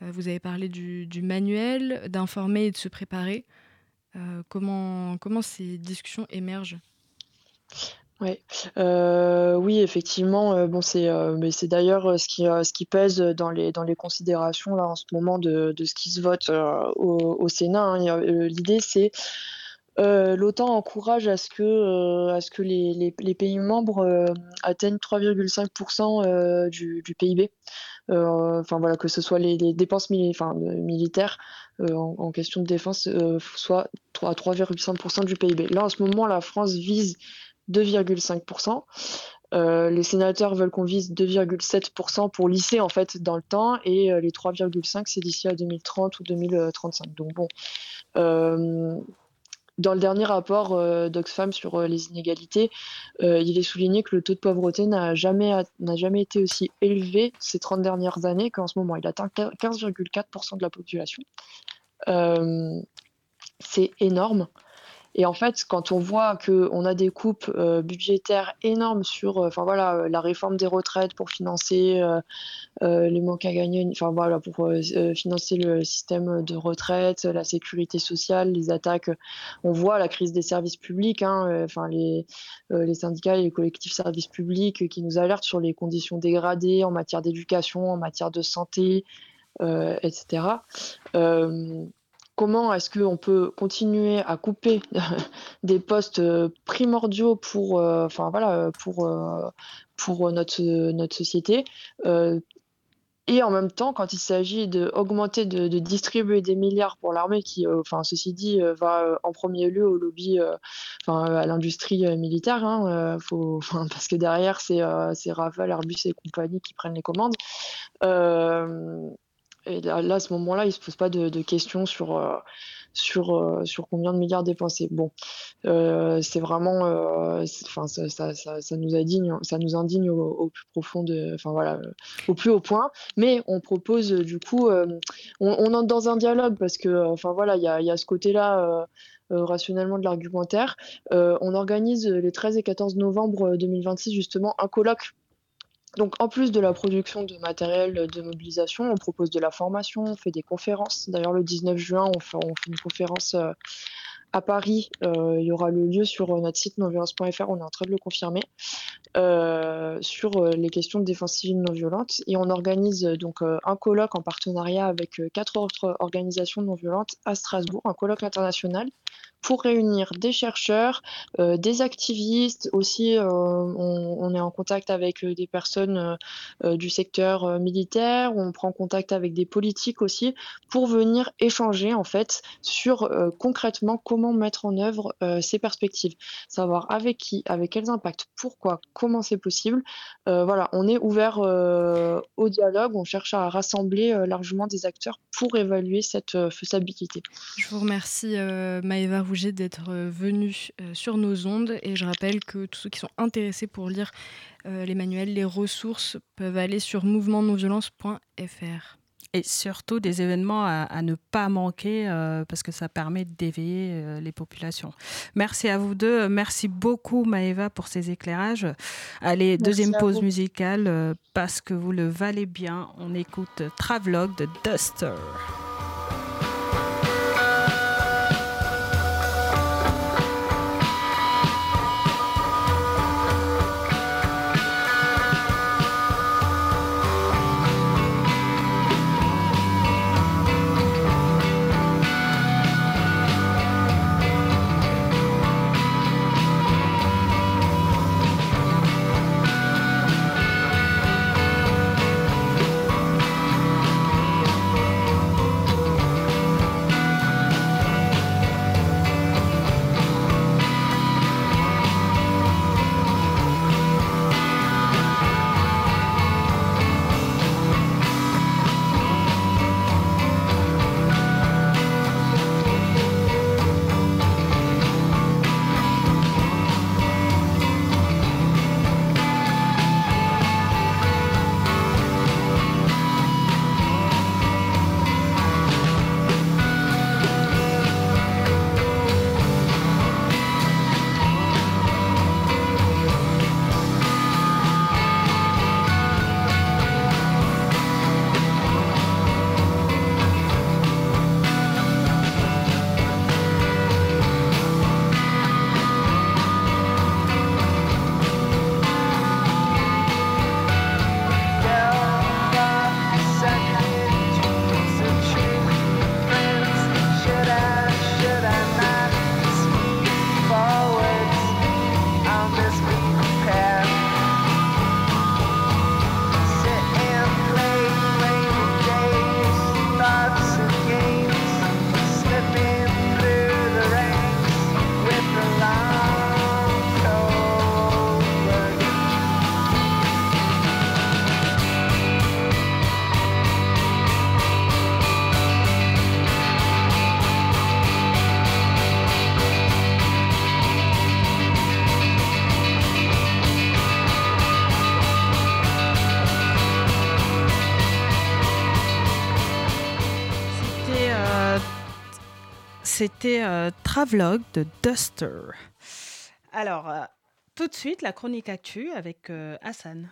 Euh, vous avez parlé du, du manuel, d'informer et de se préparer. Euh, comment, comment ces discussions émergent ? Ouais. Euh, oui, effectivement, euh, bon, c'est, euh, mais c'est d'ailleurs euh, ce qui, euh, ce qui pèse dans les, dans les considérations là en ce moment de, de ce qui se vote euh, au, au Sénat, hein. Il y a, euh, l'idée, c'est euh, l'OTAN encourage à ce que, euh, à ce que les, les, les pays membres euh, atteignent trois virgule cinq pour cent euh, du, du P I B. Euh, Enfin voilà, que ce soit les, les dépenses mili- enfin, euh, militaires euh, en, en question de défense, euh, soit à trois virgule cinq pour cent du P I B. Là, en ce moment, la France vise deux virgule cinq pour cent. Euh, les sénateurs veulent qu'on vise deux virgule sept pour cent pour lisser en fait dans le temps, et euh, les trois virgule cinq c'est d'ici à deux mille trente ou deux mille trente-cinq. Donc bon, euh, dans le dernier rapport euh, d'Oxfam sur euh, les inégalités, euh, il est souligné que le taux de pauvreté n'a jamais, n'a jamais été aussi élevé ces trente dernières années qu'en ce moment. Il atteint quinze virgule quatre pour cent de la population. Euh, c'est énorme. Et en fait, quand on voit qu'on a des coupes euh, budgétaires énormes sur euh, enfin, voilà, euh, la réforme des retraites pour financer euh, euh, les manques à gagner, enfin, voilà, pour euh, financer le système de retraite, la sécurité sociale, les attaques, on voit la crise des services publics, hein, euh, enfin, les, euh, les syndicats et les collectifs services publics qui nous alertent sur les conditions dégradées en matière d'éducation, en matière de santé, euh, et cetera. Euh, Comment est-ce qu'on peut continuer à couper des postes primordiaux pour, euh, enfin, voilà, pour, euh, pour notre, notre société euh, et en même temps, quand il s'agit d'augmenter, de, de distribuer des milliards pour l'armée, qui, euh, enfin, ceci dit, euh, va euh, en premier lieu au lobby, euh, enfin, à l'industrie euh, militaire, hein, euh, faut, enfin, parce que derrière, c'est, euh, c'est Rafale, Airbus et compagnie qui prennent les commandes. Euh, Et là, là, à ce moment-là, il ne se pose pas de, de questions sur, euh, sur, euh, sur combien de milliards dépensés. Bon, euh, c'est vraiment, euh, c'est, enfin, ça, ça, ça, ça nous indigne, ça nous indigne au, au plus profond, de, enfin voilà, euh, au plus haut point. Mais on propose euh, du coup, euh, on, on entre dans un dialogue parce que, euh, enfin voilà, il y a, y a ce côté-là. Euh, Euh, rationnellement de l'argumentaire. Euh, on organise les treize et quatorze novembre deux mille vingt-six justement un colloque. Donc, en plus de la production de matériel de mobilisation, on propose de la formation, on fait des conférences. D'ailleurs, le dix-neuf juin, on fait, on fait une conférence euh, à Paris. Euh, il y aura le lieu sur notre site non violence point f r, on est en train de le confirmer, euh, sur euh, les questions de défense civile non violente. Et on organise euh, donc euh, un colloque en partenariat avec euh, quatre autres organisations non violentes à Strasbourg, un colloque international, pour réunir des chercheurs, euh, des activistes. Aussi, euh, on, on est en contact avec euh, des personnes euh, euh, du secteur euh, militaire, on prend contact avec des politiques aussi, pour venir échanger en fait sur euh, concrètement comment mettre en œuvre euh, ces perspectives, savoir avec qui, avec quels impacts, pourquoi, comment c'est possible. Euh, voilà, on est ouvert euh, au dialogue, on cherche à rassembler euh, largement des acteurs pour évaluer cette euh, faisabilité. Je vous remercie euh, Maëva Rouget d'être euh, venue euh, sur nos ondes, et je rappelle que tous ceux qui sont intéressés pour lire euh, les manuels, les ressources peuvent aller sur mouvement non violence point f r. Et surtout des événements à, à ne pas manquer euh, parce que ça permet d'éveiller euh, les populations. Merci à vous deux. Merci beaucoup Maëva pour ces éclairages. Allez, Merci deuxième pause vous. musicale euh, parce que vous le valez bien. On écoute Travelogue de Duster. c'était euh, Travelogue de Duster. Alors, euh, tout de suite, la chronique actu avec euh, Hassan.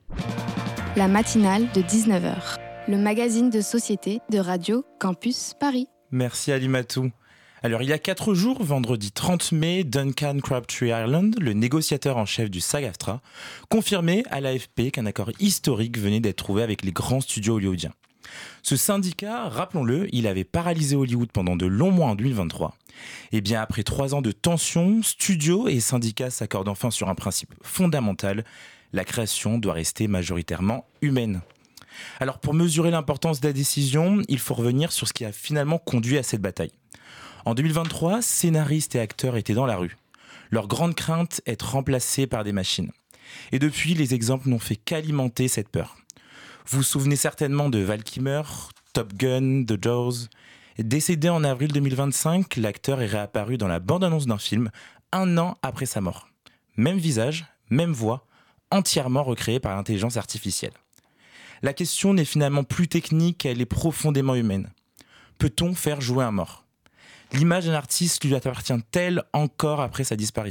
La matinale de dix-neuf heures, le magazine de société de Radio Campus Paris. Merci Alimatou. Alors, il y a quatre jours, vendredi trente mai, Duncan Crabtree Ireland, le négociateur en chef du SAG-AFTRA, confirmait à l'A F P qu'un accord historique venait d'être trouvé avec les grands studios hollywoodiens. Ce syndicat, rappelons-le, il avait paralysé Hollywood pendant de longs mois en deux mille vingt-trois. Et bien après trois ans de tensions, studios et syndicats s'accordent enfin sur un principe fondamental, la création doit rester majoritairement humaine. Alors pour mesurer l'importance de la décision, il faut revenir sur ce qui a finalement conduit à cette bataille. En deux mille vingt-trois, scénaristes et acteurs étaient dans la rue. Leur grande crainte, être remplacés par des machines. Et depuis, les exemples n'ont fait qu'alimenter cette peur. Vous vous souvenez certainement de Val Kilmer, Top Gun, The Jaws. Décédé en avril deux mille vingt-cinq, l'acteur est réapparu dans la bande-annonce d'un film un an après sa mort. Même visage, même voix, entièrement recréée par l'intelligence artificielle. La question n'est finalement plus technique, elle est profondément humaine. Peut-on faire jouer un mort ? L'image d'un artiste lui appartient-elle encore après sa disparition ?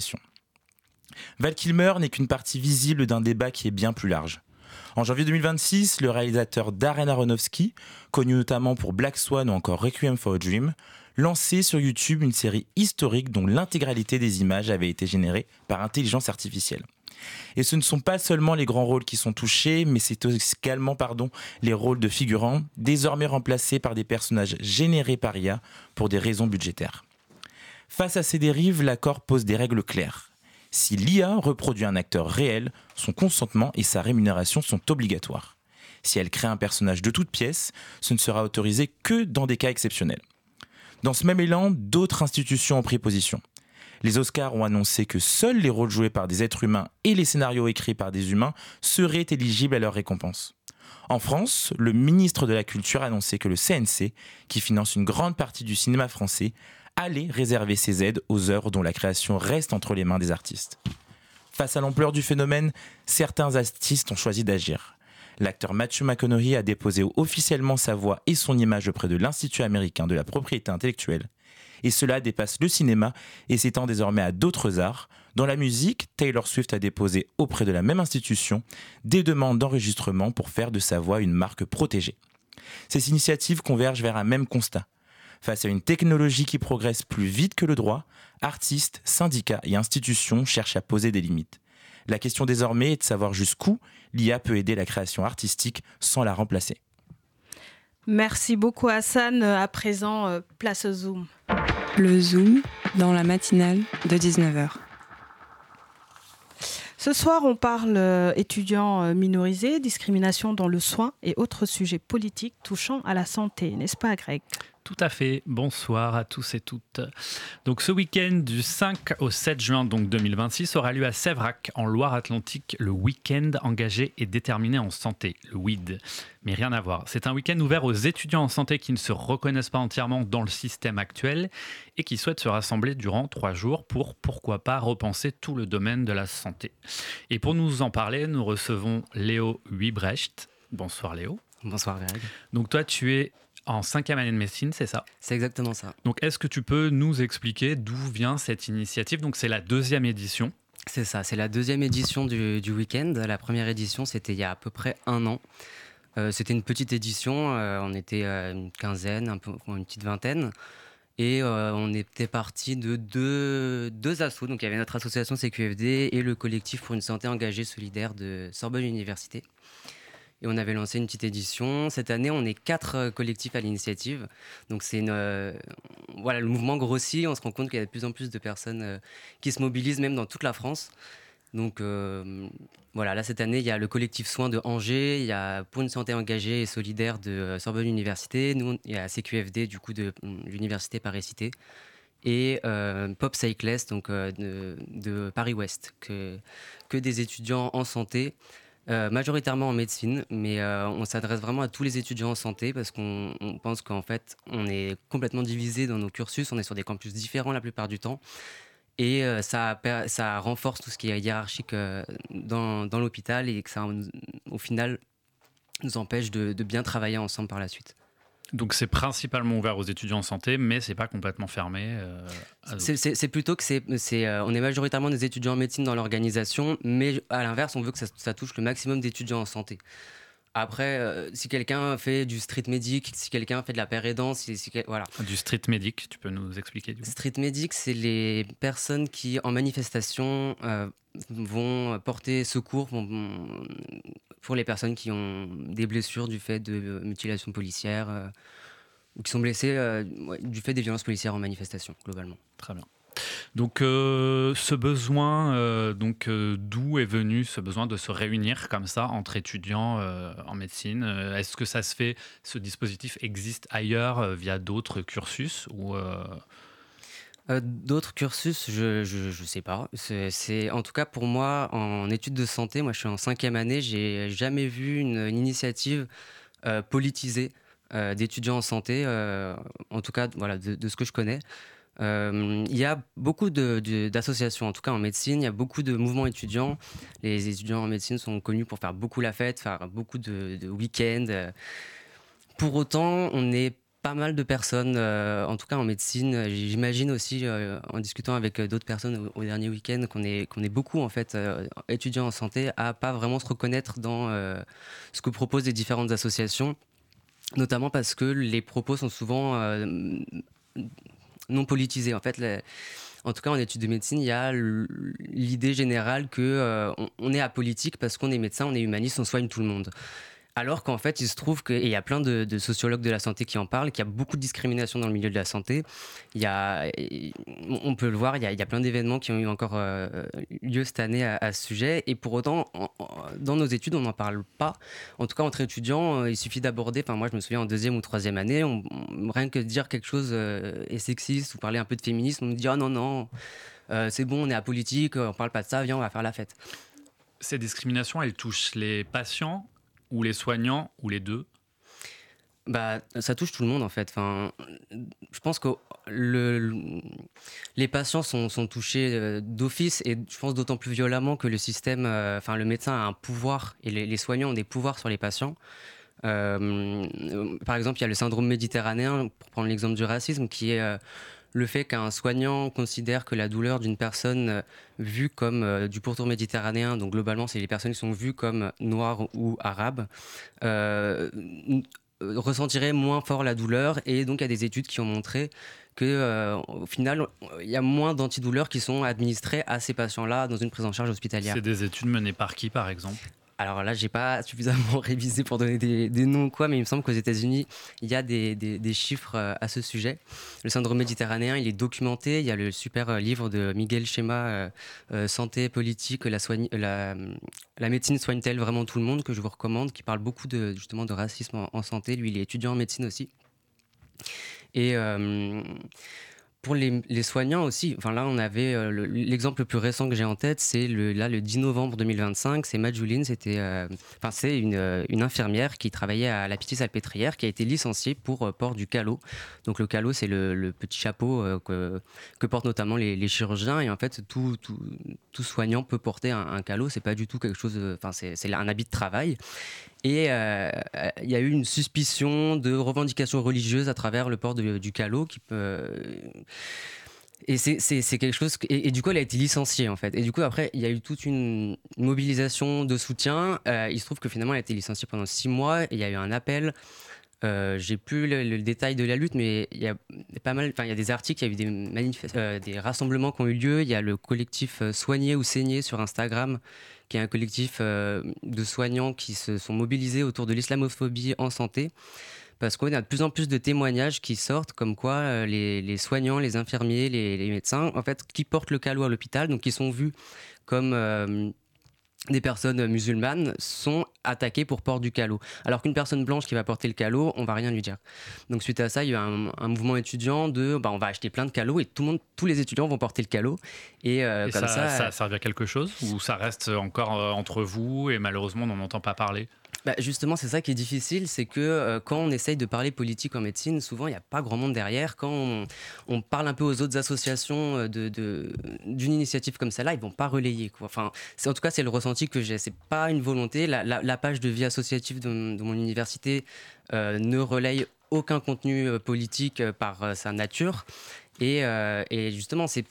Val Kilmer n'est qu'une partie visible d'un débat qui est bien plus large. En janvier deux mille vingt-six, le réalisateur Darren Aronofsky, connu notamment pour Black Swan ou encore Requiem for a Dream, lançait sur YouTube une série historique dont l'intégralité des images avait été générée par intelligence artificielle. Et ce ne sont pas seulement les grands rôles qui sont touchés, mais c'est également pardon, les rôles de figurants, désormais remplacés par des personnages générés par I A pour des raisons budgétaires. Face à ces dérives, l'accord pose des règles claires. Si l'I A reproduit un acteur réel, son consentement et sa rémunération sont obligatoires. Si elle crée un personnage de toutes pièces, ce ne sera autorisé que dans des cas exceptionnels. Dans ce même élan, d'autres institutions ont pris position. Les Oscars ont annoncé que seuls les rôles joués par des êtres humains et les scénarios écrits par des humains seraient éligibles à leur récompense. En France, le ministre de la Culture a annoncé que le C N C, qui finance une grande partie du cinéma français, allait réserver ses aides aux œuvres dont la création reste entre les mains des artistes. Face à l'ampleur du phénomène, certains artistes ont choisi d'agir. L'acteur Matthew McConaughey a déposé officiellement sa voix et son image auprès de l'Institut américain de la propriété intellectuelle. Et cela dépasse le cinéma et s'étend désormais à d'autres arts. Dans la musique, Taylor Swift a déposé auprès de la même institution des demandes d'enregistrement pour faire de sa voix une marque protégée. Ces initiatives convergent vers un même constat. Face à une technologie qui progresse plus vite que le droit, artistes, syndicats et institutions cherchent à poser des limites. La question désormais est de savoir jusqu'où l'I A peut aider la création artistique sans la remplacer. Merci beaucoup Hassan. À présent, euh, place au Zoom. Le Zoom dans la matinale de dix-neuf heures. Ce soir, on parle euh, étudiants euh, minorisés, discrimination dans le soin et autres sujets politiques touchant à la santé, n'est-ce pas Greg ? Tout à fait. Bonsoir à tous et toutes. Donc, ce week-end du cinq au sept juin donc deux mille vingt-six aura lieu à Séverac, en Loire-Atlantique, le week-end engagé et déterminé en santé, le W I D. Mais rien à voir. C'est un week-end ouvert aux étudiants en santé qui ne se reconnaissent pas entièrement dans le système actuel et qui souhaitent se rassembler durant trois jours pour, pourquoi pas, repenser tout le domaine de la santé. Et pour nous en parler, nous recevons Léo Huybrecht. Bonsoir Léo. Bonsoir Greg. Donc toi, tu es en cinquième année de médecine, c'est ça ? C'est exactement ça. Donc, est-ce que tu peux nous expliquer d'où vient cette initiative ? Donc, c'est la deuxième édition. C'est ça, c'est la deuxième édition du, du week-end. La première édition, c'était il y a à peu près un an. Euh, c'était une petite édition, euh, on était euh, une quinzaine, un peu, une petite vingtaine. Et euh, on était parti de deux, deux assos. Donc, il y avait notre association C Q F D et le collectif pour une santé engagée solidaire de Sorbonne Université. Et on avait lancé une petite édition. Cette année, on est quatre collectifs à l'initiative. Donc, c'est une, euh, voilà, le mouvement grossit. On se rend compte qu'il y a de plus en plus de personnes euh, qui se mobilisent, même dans toute la France. Donc, euh, voilà, là, cette année, il y a le collectif Soins de Angers. Il y a Pour une santé engagée et solidaire de euh, Sorbonne Université. Nous, il y a C Q F D, du coup, de euh, l'Université Paris-Cité. Et euh, Pop Cyclist, donc euh, de, de Paris-Ouest, que, que des étudiants en santé. Euh, majoritairement en médecine, mais euh, on s'adresse vraiment à tous les étudiants en santé parce qu'on on pense qu'en fait, on est complètement divisé dans nos cursus, on est sur des campus différents la plupart du temps, et euh, ça, ça renforce tout ce qui est hiérarchique euh, dans, dans l'hôpital et que ça, au final, nous empêche de, de bien travailler ensemble par la suite. Donc c'est principalement ouvert aux étudiants en santé, mais c'est pas complètement fermé. Euh, c'est, c'est, c'est plutôt que c'est, c'est, euh, on est majoritairement des étudiants en médecine dans l'organisation, mais à l'inverse, on veut que ça, ça touche le maximum d'étudiants en santé. Après, euh, si quelqu'un fait du street medic, si quelqu'un fait de la pérédance, si, si, voilà. Du street medic, tu peux nous expliquer du coup. Street medic, c'est les personnes qui, en manifestation, euh, vont porter secours vont, vont, pour les personnes qui ont des blessures du fait de mutilations policières euh, ou qui sont blessées euh, ouais, du fait des violences policières en manifestation, globalement. Très bien. Donc euh, ce besoin, euh, donc euh, d'où est venu ce besoin de se réunir comme ça entre étudiants euh, en médecine? Est-ce que ça se fait, ce dispositif existe ailleurs euh, via d'autres cursus ou euh... Euh, d'autres cursus, je je, je sais pas. C'est, c'est en tout cas pour moi en études de santé. Moi, je suis en cinquième année. J'ai jamais vu une, une initiative euh, politisée euh, d'étudiants en santé. Euh, en tout cas, voilà, de, de ce que je connais. Euh, il y a beaucoup de, de, d'associations, en tout cas en médecine, il y a beaucoup de mouvements étudiants. Les étudiants en médecine sont connus pour faire beaucoup la fête, faire beaucoup de, de week-ends. Pour autant, on est pas mal de personnes, euh, en tout cas en médecine. J'imagine aussi, euh, en discutant avec d'autres personnes au, au dernier week-end, qu'on est, qu'on est beaucoup en fait euh, étudiants en santé à pas vraiment se reconnaître dans euh, ce que proposent les différentes associations, notamment parce que les propos sont souvent euh, non politisé. En fait, les, en tout cas, en études de médecine, il y a l'idée générale qu'on euh, on est apolitique parce qu'on est médecin, on est humaniste, on soigne tout le monde. Alors qu'en fait, il se trouve qu'il y a plein de, de sociologues de la santé qui en parlent, qu'il y a beaucoup de discrimination dans le milieu de la santé. Il y a, on peut le voir, il y a, il y a plein d'événements qui ont eu encore euh, lieu cette année à, à ce sujet. Et pour autant, en, dans nos études, on n'en parle pas. En tout cas, entre étudiants, il suffit d'aborder, enfin moi je me souviens en deuxième ou troisième année, on, on, rien que dire quelque chose euh, est sexiste ou parler un peu de féminisme, on me dit « Ah non, non, euh, c'est bon, on est apolitique, on ne parle pas de ça, viens, on va faire la fête ». Ces discriminations, elles touchent les patients ou les soignants, ou les deux? Bah, ça touche tout le monde en fait. Enfin, je pense que le, le, les patients sont, sont touchés d'office et je pense d'autant plus violemment que le système, euh, enfin le médecin a un pouvoir et les, les soignants ont des pouvoirs sur les patients. Euh, par exemple, il y a le syndrome méditerranéen, pour prendre l'exemple du racisme, qui est euh, le fait qu'un soignant considère que la douleur d'une personne euh, vue comme euh, du pourtour méditerranéen, donc globalement c'est les personnes qui sont vues comme noires ou arabes, euh, ressentirait moins fort la douleur. Et donc il y a des études qui ont montré que euh, au final il y a moins d'antidouleurs qui sont administrés à ces patients-là dans une prise en charge hospitalière. C'est des études menées par qui par exemple? Alors là, j'ai pas suffisamment révisé pour donner des, des noms ou quoi, mais il me semble qu'aux États-Unis, il y a des, des, des chiffres à ce sujet. Le syndrome méditerranéen, il est documenté. Il y a le super livre de Miguel Chema, euh, euh, Santé politique, la, soigne, la, la médecine soigne-t-elle vraiment tout le monde, que je vous recommande, qui parle beaucoup de, justement de racisme en, en santé. Lui, il est étudiant en médecine aussi. Et euh, pour les, les soignants aussi, enfin là on avait euh, le, l'exemple le plus récent que j'ai en tête, c'est le, là le dix novembre deux mille vingt-cinq, c'est Majuline, c'était, euh, enfin c'est une, une infirmière qui travaillait à la Pitié-Salpêtrière qui a été licenciée pour euh, port du calot. Donc le calot c'est le, le petit chapeau euh, que, que portent notamment les, les chirurgiens et en fait tout, tout, tout soignant peut porter un, un calot, c'est pas du tout quelque chose, enfin c'est, c'est un habit de travail. Et il euh, y a eu une suspicion de revendications religieuses à travers le port de, du calot qui peut... Euh, et c'est, c'est, c'est quelque chose... Que, et, et du coup, elle a été licenciée, en fait. Et du coup, après, il y a eu toute une mobilisation de soutien. Euh, il se trouve que finalement, elle a été licenciée pendant six mois. Et il y a eu un appel. Euh, j'ai plus le, le détail de la lutte, mais il y a pas mal... Enfin, il y a des articles, il y a eu des, manif- euh, des rassemblements qui ont eu lieu. Il y a le collectif Soigner ou Saigner sur Instagram, qui est un collectif euh, de soignants qui se sont mobilisés autour de l'islamophobie en santé, parce qu'on a de plus en plus de témoignages qui sortent comme quoi euh, les, les soignants, les infirmiers, les, les médecins, en fait, qui portent le calot à l'hôpital, donc qui sont vus comme euh, des personnes musulmanes, sont attaqués pour port du calot. Alors qu'une personne blanche qui va porter le calot, on va rien lui dire. Donc suite à ça, il y a eu un, un mouvement étudiant de bah, on va acheter plein de calots et tout le monde, tous les étudiants vont porter le calot. Et, euh, et comme ça, ça, ça a servi à quelque chose ou ça reste encore euh, entre vous et malheureusement on n'en entend pas parler? Bah justement, c'est ça qui est difficile, c'est que euh, quand on essaye de parler politique en médecine, souvent il n'y a pas grand monde derrière. Quand on, on parle un peu aux autres associations de, de, d'une initiative comme celle-là, ils ne vont pas relayer, quoi. Enfin, c'est, en tout cas, c'est le ressenti que j'ai. Ce n'est pas une volonté. La, la, la page de vie associative de, de mon université euh, ne relaye aucun contenu euh, politique euh, par euh, sa nature. Et, euh, et justement, c'est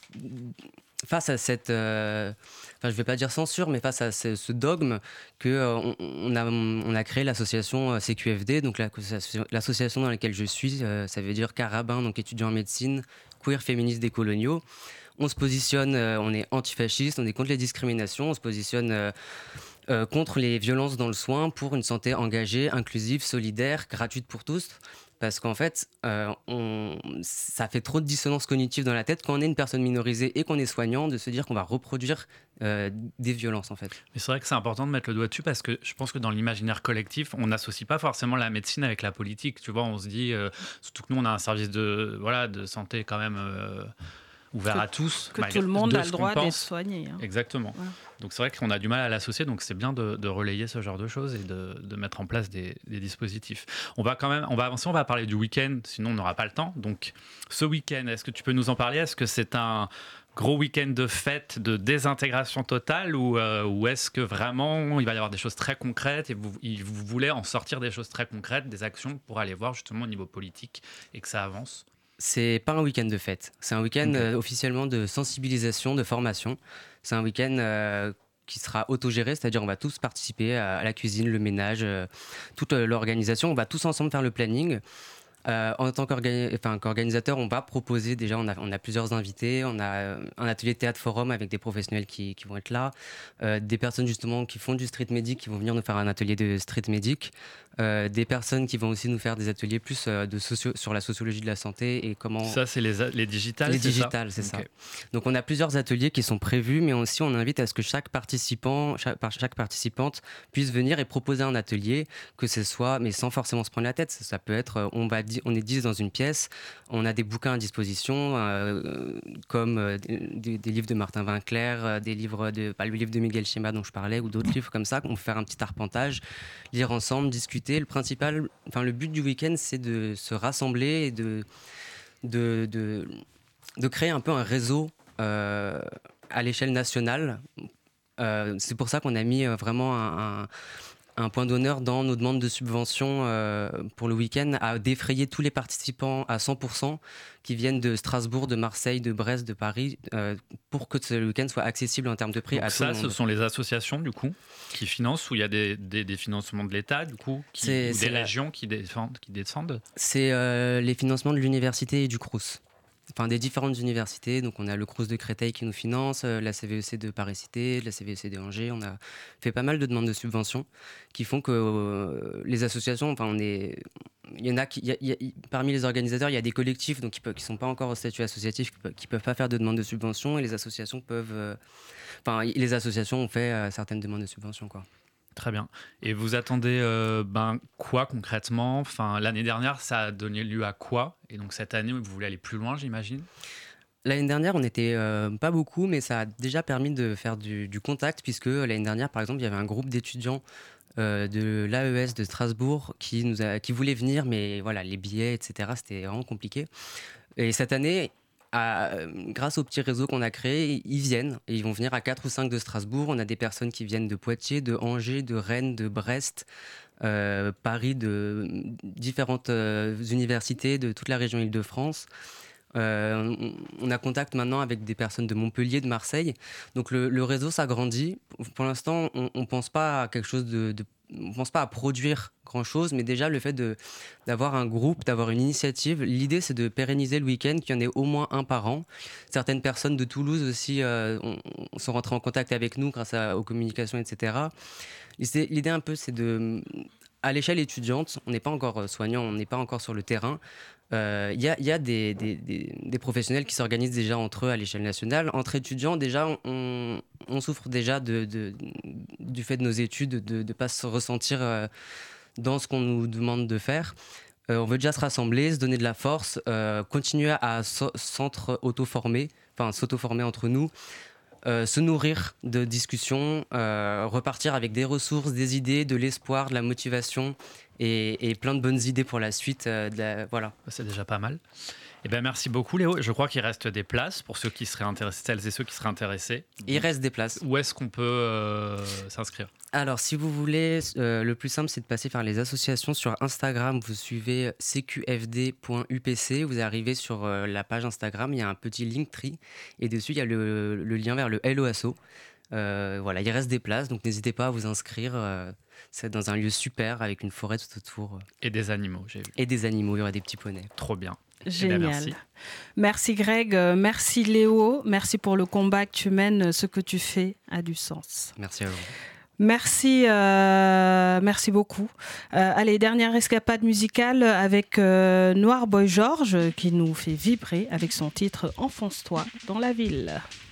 face à cette, euh, enfin, je ne vais pas dire censure, mais face à ce, ce dogme que euh, on, on, a, on a créé l'association C Q F D, donc l'association dans laquelle je suis, euh, ça veut dire Carabin, donc étudiant en médecine, queer, féministe, décoloniaux. On se positionne, euh, on est antifasciste, on est contre les discriminations, on se positionne euh, euh, contre les violences dans le soin pour une santé engagée, inclusive, solidaire, gratuite pour tous. Parce qu'en fait, euh, on, ça fait trop de dissonance cognitive dans la tête quand on est une personne minorisée et qu'on est soignant, de se dire qu'on va reproduire euh, des violences, en fait. Mais c'est vrai que c'est important de mettre le doigt dessus parce que je pense que dans l'imaginaire collectif, on n'associe pas forcément la médecine avec la politique. Tu vois, on se dit, euh, surtout que nous, on a un service de, voilà, de santé quand même euh, ouvert que, à tous. Que tout le monde a le droit d'être soigné. Hein. Exactement. Ouais. Donc c'est vrai qu'on a du mal à l'associer, donc c'est bien de, de relayer ce genre de choses et de, de mettre en place des, des dispositifs. On va quand même, on va avancer, on va parler du week-end, sinon on n'aura pas le temps. Donc ce week-end, est-ce que tu peux nous en parler ? Est-ce que c'est un gros week-end de fête, de désintégration totale, ou, euh, ou est-ce que vraiment il va y avoir des choses très concrètes et vous, vous voulez en sortir des choses très concrètes, des actions pour aller voir justement au niveau politique et que ça avance ? C'est pas un week-end de fête, c'est un week-end okay. euh, officiellement de sensibilisation, de formation. C'est un week-end euh, qui sera autogéré, c'est-à-dire on va tous participer à, à la cuisine, le ménage, euh, toute euh, l'organisation. On va tous ensemble faire le planning. Euh, en tant qu'organi- enfin, qu'organisateur, on va proposer, déjà on a, on a plusieurs invités, on a un atelier théâtre forum avec des professionnels qui, qui vont être là, euh, des personnes justement qui font du street medic qui vont venir nous faire un atelier de street medic, euh, des personnes qui vont aussi nous faire des ateliers plus euh, de socio- sur la sociologie de la santé et comment... Ça c'est les, a- les digitales, Les c'est digitales, ça c'est okay. ça. Donc on a plusieurs ateliers qui sont prévus, mais aussi on invite à ce que chaque participant, chaque, chaque participante puisse venir et proposer un atelier, que ce soit, mais sans forcément se prendre la tête, ça, ça peut être, on va on est dix dans une pièce, on a des bouquins à disposition, euh, comme euh, des, des livres de Martin Winkler, euh, des livres de, bah, le livre de Miguel Chema dont je parlais, ou d'autres livres comme ça, on peut faire un petit arpentage, lire ensemble, discuter. Le principal, enfin le but du week-end, c'est de se rassembler et de, de, de, de créer un peu un réseau euh, à l'échelle nationale. Euh, c'est pour ça qu'on a mis vraiment un... un un point d'honneur dans nos demandes de subventions euh, pour le week-end à défrayer tous les participants à cent pour cent qui viennent de Strasbourg, de Marseille, de Brest, de Paris, euh, pour que ce week-end soit accessible en termes de prix. Donc à ça, tout le monde. Ce sont les associations du coup qui financent, ou il y a des, des, des financements de l'État du coup, qui, c'est, ou c'est des la... régions qui descendent, qui descendent. C'est euh, les financements de l'université et du Crous. Enfin, des différentes universités. Donc, on a le Crous de Créteil qui nous finance, euh, la C V E C de Paris-Cité, la C V E C de Angers. On a fait pas mal de demandes de subventions qui font que euh, les associations, enfin, on est... Il y en a qui, il y a, il y a, parmi les organisateurs, il y a des collectifs donc qui ne sont pas encore au statut associatif, qui ne peuvent pas faire de demande de subvention, et les associations peuvent... Euh, enfin, les associations ont fait euh, certaines demandes de subvention, quoi. Très bien. Et vous attendez euh, ben, quoi concrètement ? Enfin, l'année dernière, ça a donné lieu à quoi ? Et donc cette année, vous voulez aller plus loin, j'imagine ? L'année dernière, on n'était euh, pas beaucoup, mais ça a déjà permis de faire du, du contact, puisque l'année dernière, par exemple, il y avait un groupe d'étudiants euh, de l'A E S de Strasbourg qui, nous a, qui voulaient venir, mais voilà, les billets, et cetera, c'était vraiment compliqué. Et cette année... À, grâce au petit réseau qu'on a créé, ils viennent. Et ils vont venir à quatre ou cinq de Strasbourg. On a des personnes qui viennent de Poitiers, de Angers, de Rennes, de Brest, euh, Paris, de différentes euh, universités de toute la région Île-de-France. Euh, on, on a contact maintenant avec des personnes de Montpellier, de Marseille. Donc le, le réseau s'agrandit. Pour l'instant, on ne pense pas à quelque chose de... de on ne pense pas à produire grand-chose, mais déjà le fait de, d'avoir un groupe, d'avoir une initiative, l'idée c'est de pérenniser le week-end, qu'il y en ait au moins un par an. Certaines personnes de Toulouse aussi euh, on, on sont rentrées en contact avec nous grâce à, aux communications, et cetera. L'idée, l'idée un peu c'est de... À l'échelle étudiante, on n'est pas encore soignant, on n'est pas encore sur le terrain. Il euh, y a, y a des, des, des, des professionnels qui s'organisent déjà entre eux à l'échelle nationale. Entre étudiants, déjà, on, on souffre déjà de, de, du fait de nos études, de ne pas se ressentir euh, dans ce qu'on nous demande de faire. Euh, on veut déjà se rassembler, se donner de la force, euh, continuer à so- s'entre-auto-former, enfin s'auto-former entre nous, euh, se nourrir de discussions, euh, repartir avec des ressources, des idées, de l'espoir, de la motivation et, et plein de bonnes idées pour la suite. Euh, de la, voilà. C'est déjà pas mal. Eh ben, merci beaucoup Léo. Je crois qu'il reste des places pour ceux qui seraient intéressés, celles et ceux qui seraient intéressés. Il reste des places. Où est-ce qu'on peut euh, s'inscrire ? Alors, si vous voulez, euh, le plus simple, c'est de passer par les associations sur Instagram. Vous suivez c q f d point u p c. Vous arrivez sur euh, la page Instagram. Il y a un petit Linktree. Et dessus, il y a le, le lien vers le Hello Asso. Euh, voilà, il reste des places. Donc, n'hésitez pas à vous inscrire. Euh, c'est dans un lieu super avec une forêt tout autour. Et des animaux, j'ai vu. Et des animaux. Il y aura des petits poneys. Trop bien. Génial. Eh bien, merci. Merci Greg, merci Léo, merci pour le combat que tu mènes, ce que tu fais a du sens. Merci à vous. Merci, euh, merci beaucoup. Euh, allez, dernière escapade musicale avec euh, Noir Boy George qui nous fait vibrer avec son titre « Enfonce-toi dans la ville ».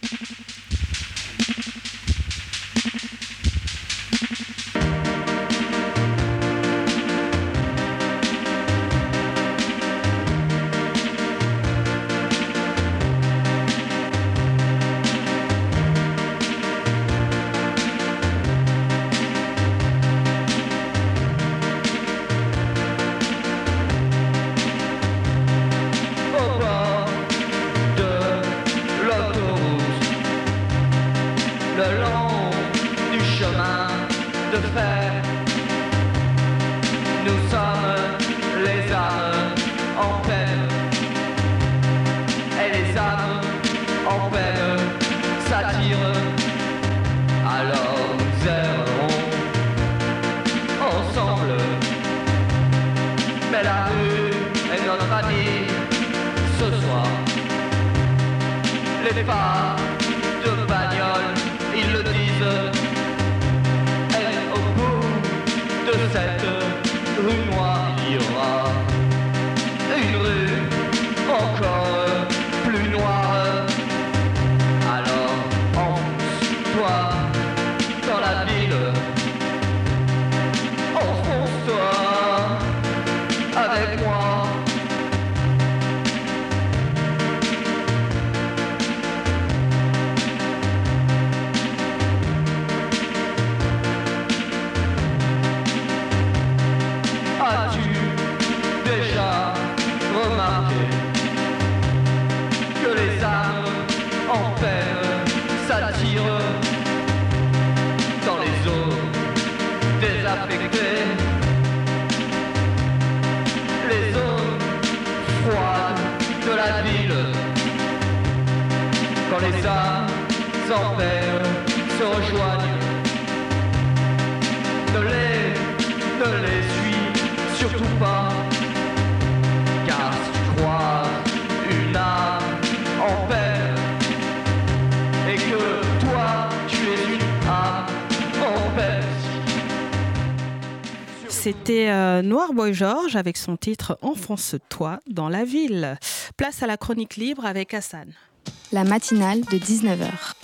C'était euh, Noir Boy George avec son titre « Enfonce-toi dans la ville ». Place à la chronique libre avec Hassan. La matinale de dix-neuf heures.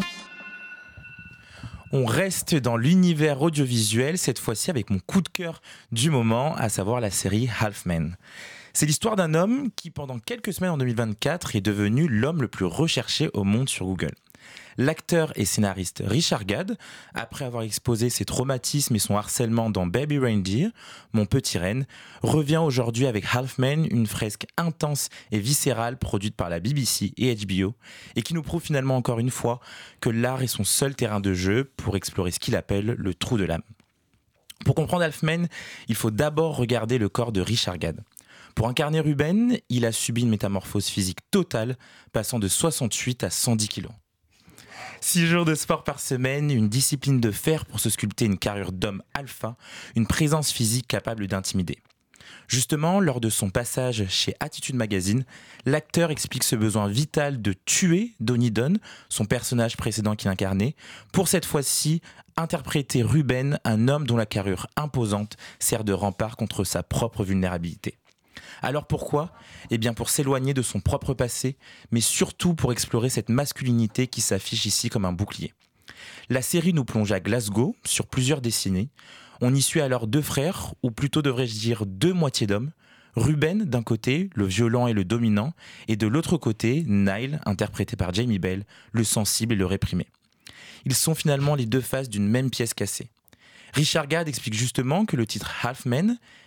On reste dans l'univers audiovisuel, cette fois-ci avec mon coup de cœur du moment, à savoir la série Half Men. C'est l'histoire d'un homme qui, pendant quelques semaines en deux mille vingt-quatre, est devenu l'homme le plus recherché au monde sur Google. L'acteur et scénariste Richard Gad, après avoir exposé ses traumatismes et son harcèlement dans Baby Reindeer, Mon Petit Renne, revient aujourd'hui avec Half Men, une fresque intense et viscérale produite par la B B C et H B O, et qui nous prouve finalement encore une fois que l'art est son seul terrain de jeu pour explorer ce qu'il appelle le trou de l'âme. Pour comprendre Half Men, il faut d'abord regarder le corps de Richard Gad. Pour incarner Ruben, il a subi une métamorphose physique totale, passant de soixante-huit à cent dix kilos. Six jours de sport par semaine, une discipline de fer pour se sculpter une carrure d'homme alpha, une présence physique capable d'intimider. Justement, lors de son passage chez Attitude Magazine, l'acteur explique ce besoin vital de tuer Donnie Dunn, son personnage précédent qu'il incarnait, pour cette fois-ci interpréter Ruben, un homme dont la carrure imposante sert de rempart contre sa propre vulnérabilité. Alors pourquoi ? Eh bien pour s'éloigner de son propre passé, mais surtout pour explorer cette masculinité qui s'affiche ici comme un bouclier. La série nous plonge à Glasgow sur plusieurs décennies. On y suit alors deux frères, ou plutôt devrais-je dire deux moitiés d'hommes. Ruben d'un côté, le violent et le dominant, et de l'autre côté, Niall, interprété par Jamie Bell, le sensible et le réprimé. Ils sont finalement les deux faces d'une même pièce cassée. Richard Gad explique justement que le titre Half Men,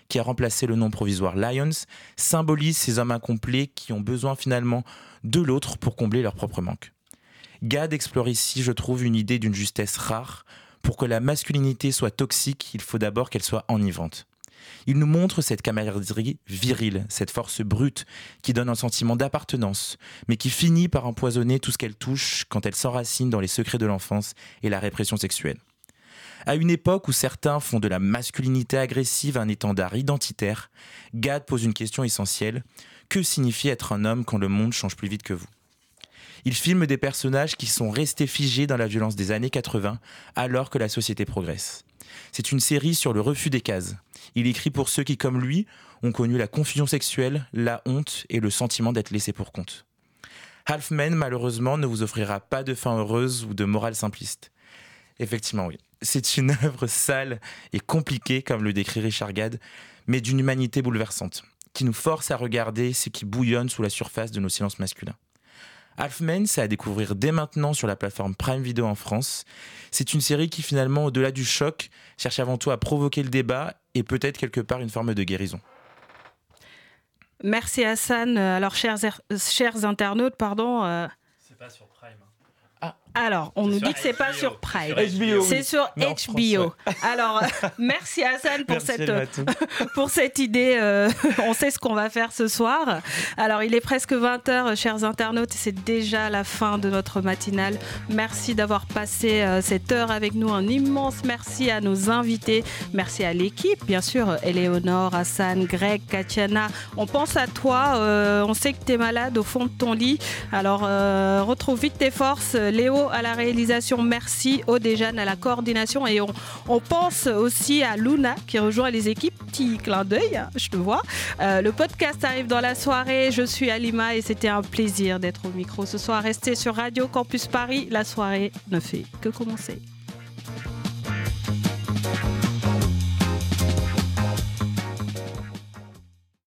qui a remplacé le nom provisoire Lions, symbolise ces hommes incomplets qui ont besoin finalement de l'autre pour combler leur propre manque. Gad explore ici, je trouve, une idée d'une justesse rare. Pour que la masculinité soit toxique, il faut d'abord qu'elle soit enivrante. Il nous montre cette camaraderie virile, cette force brute qui donne un sentiment d'appartenance, mais qui finit par empoisonner tout ce qu'elle touche quand elle s'enracine dans les secrets de l'enfance et la répression sexuelle. À une époque où certains font de la masculinité agressive un étendard identitaire, Gad pose une question essentielle. Que signifie être un homme quand le monde change plus vite que vous ? Il filme des personnages qui sont restés figés dans la violence des années quatre-vingts alors que la société progresse. C'est une série sur le refus des cases. Il écrit pour ceux qui, comme lui, ont connu la confusion sexuelle, la honte et le sentiment d'être laissés pour compte. Half Men, malheureusement, ne vous offrira pas de fin heureuse ou de morale simpliste. Effectivement, oui. C'est une œuvre sale et compliquée, comme le décrit Richard Gad, mais d'une humanité bouleversante, qui nous force à regarder ce qui bouillonne sous la surface de nos silences masculins. Half Men, c'est à découvrir dès maintenant sur la plateforme Prime Video en France. C'est une série qui finalement, au-delà du choc, cherche avant tout à provoquer le débat et peut-être quelque part une forme de guérison. Merci Hassan. Alors chers, chers internautes, pardon... Euh... C'est pas sur Prime. Ah. Alors, on c'est nous dit que c'est H B O. Pas sur Prime. H B O, c'est oui. sur Mais H B O. Alors, merci Hassan pour, merci cette, pour cette idée. Euh, on sait ce qu'on va faire ce soir. Alors, il est presque vingt heures, chers internautes, et c'est déjà la fin de notre matinale. Merci d'avoir passé euh, cette heure avec nous. Un immense merci à nos invités. Merci à l'équipe, bien sûr. Éléonore, Hassan, Greg, Katiana. On pense à toi. Euh, on sait que tu es malade au fond de ton lit. Alors, euh, retrouve vite tes forces. Léo à la réalisation, merci. Odéjane à la coordination. Et on, on pense aussi à Luna qui rejoint les équipes. Petit clin d'œil, hein, je te vois. Euh, le podcast arrive dans la soirée. Je suis Alima et c'était un plaisir d'être au micro ce soir. Restez sur Radio Campus Paris. La soirée ne fait que commencer.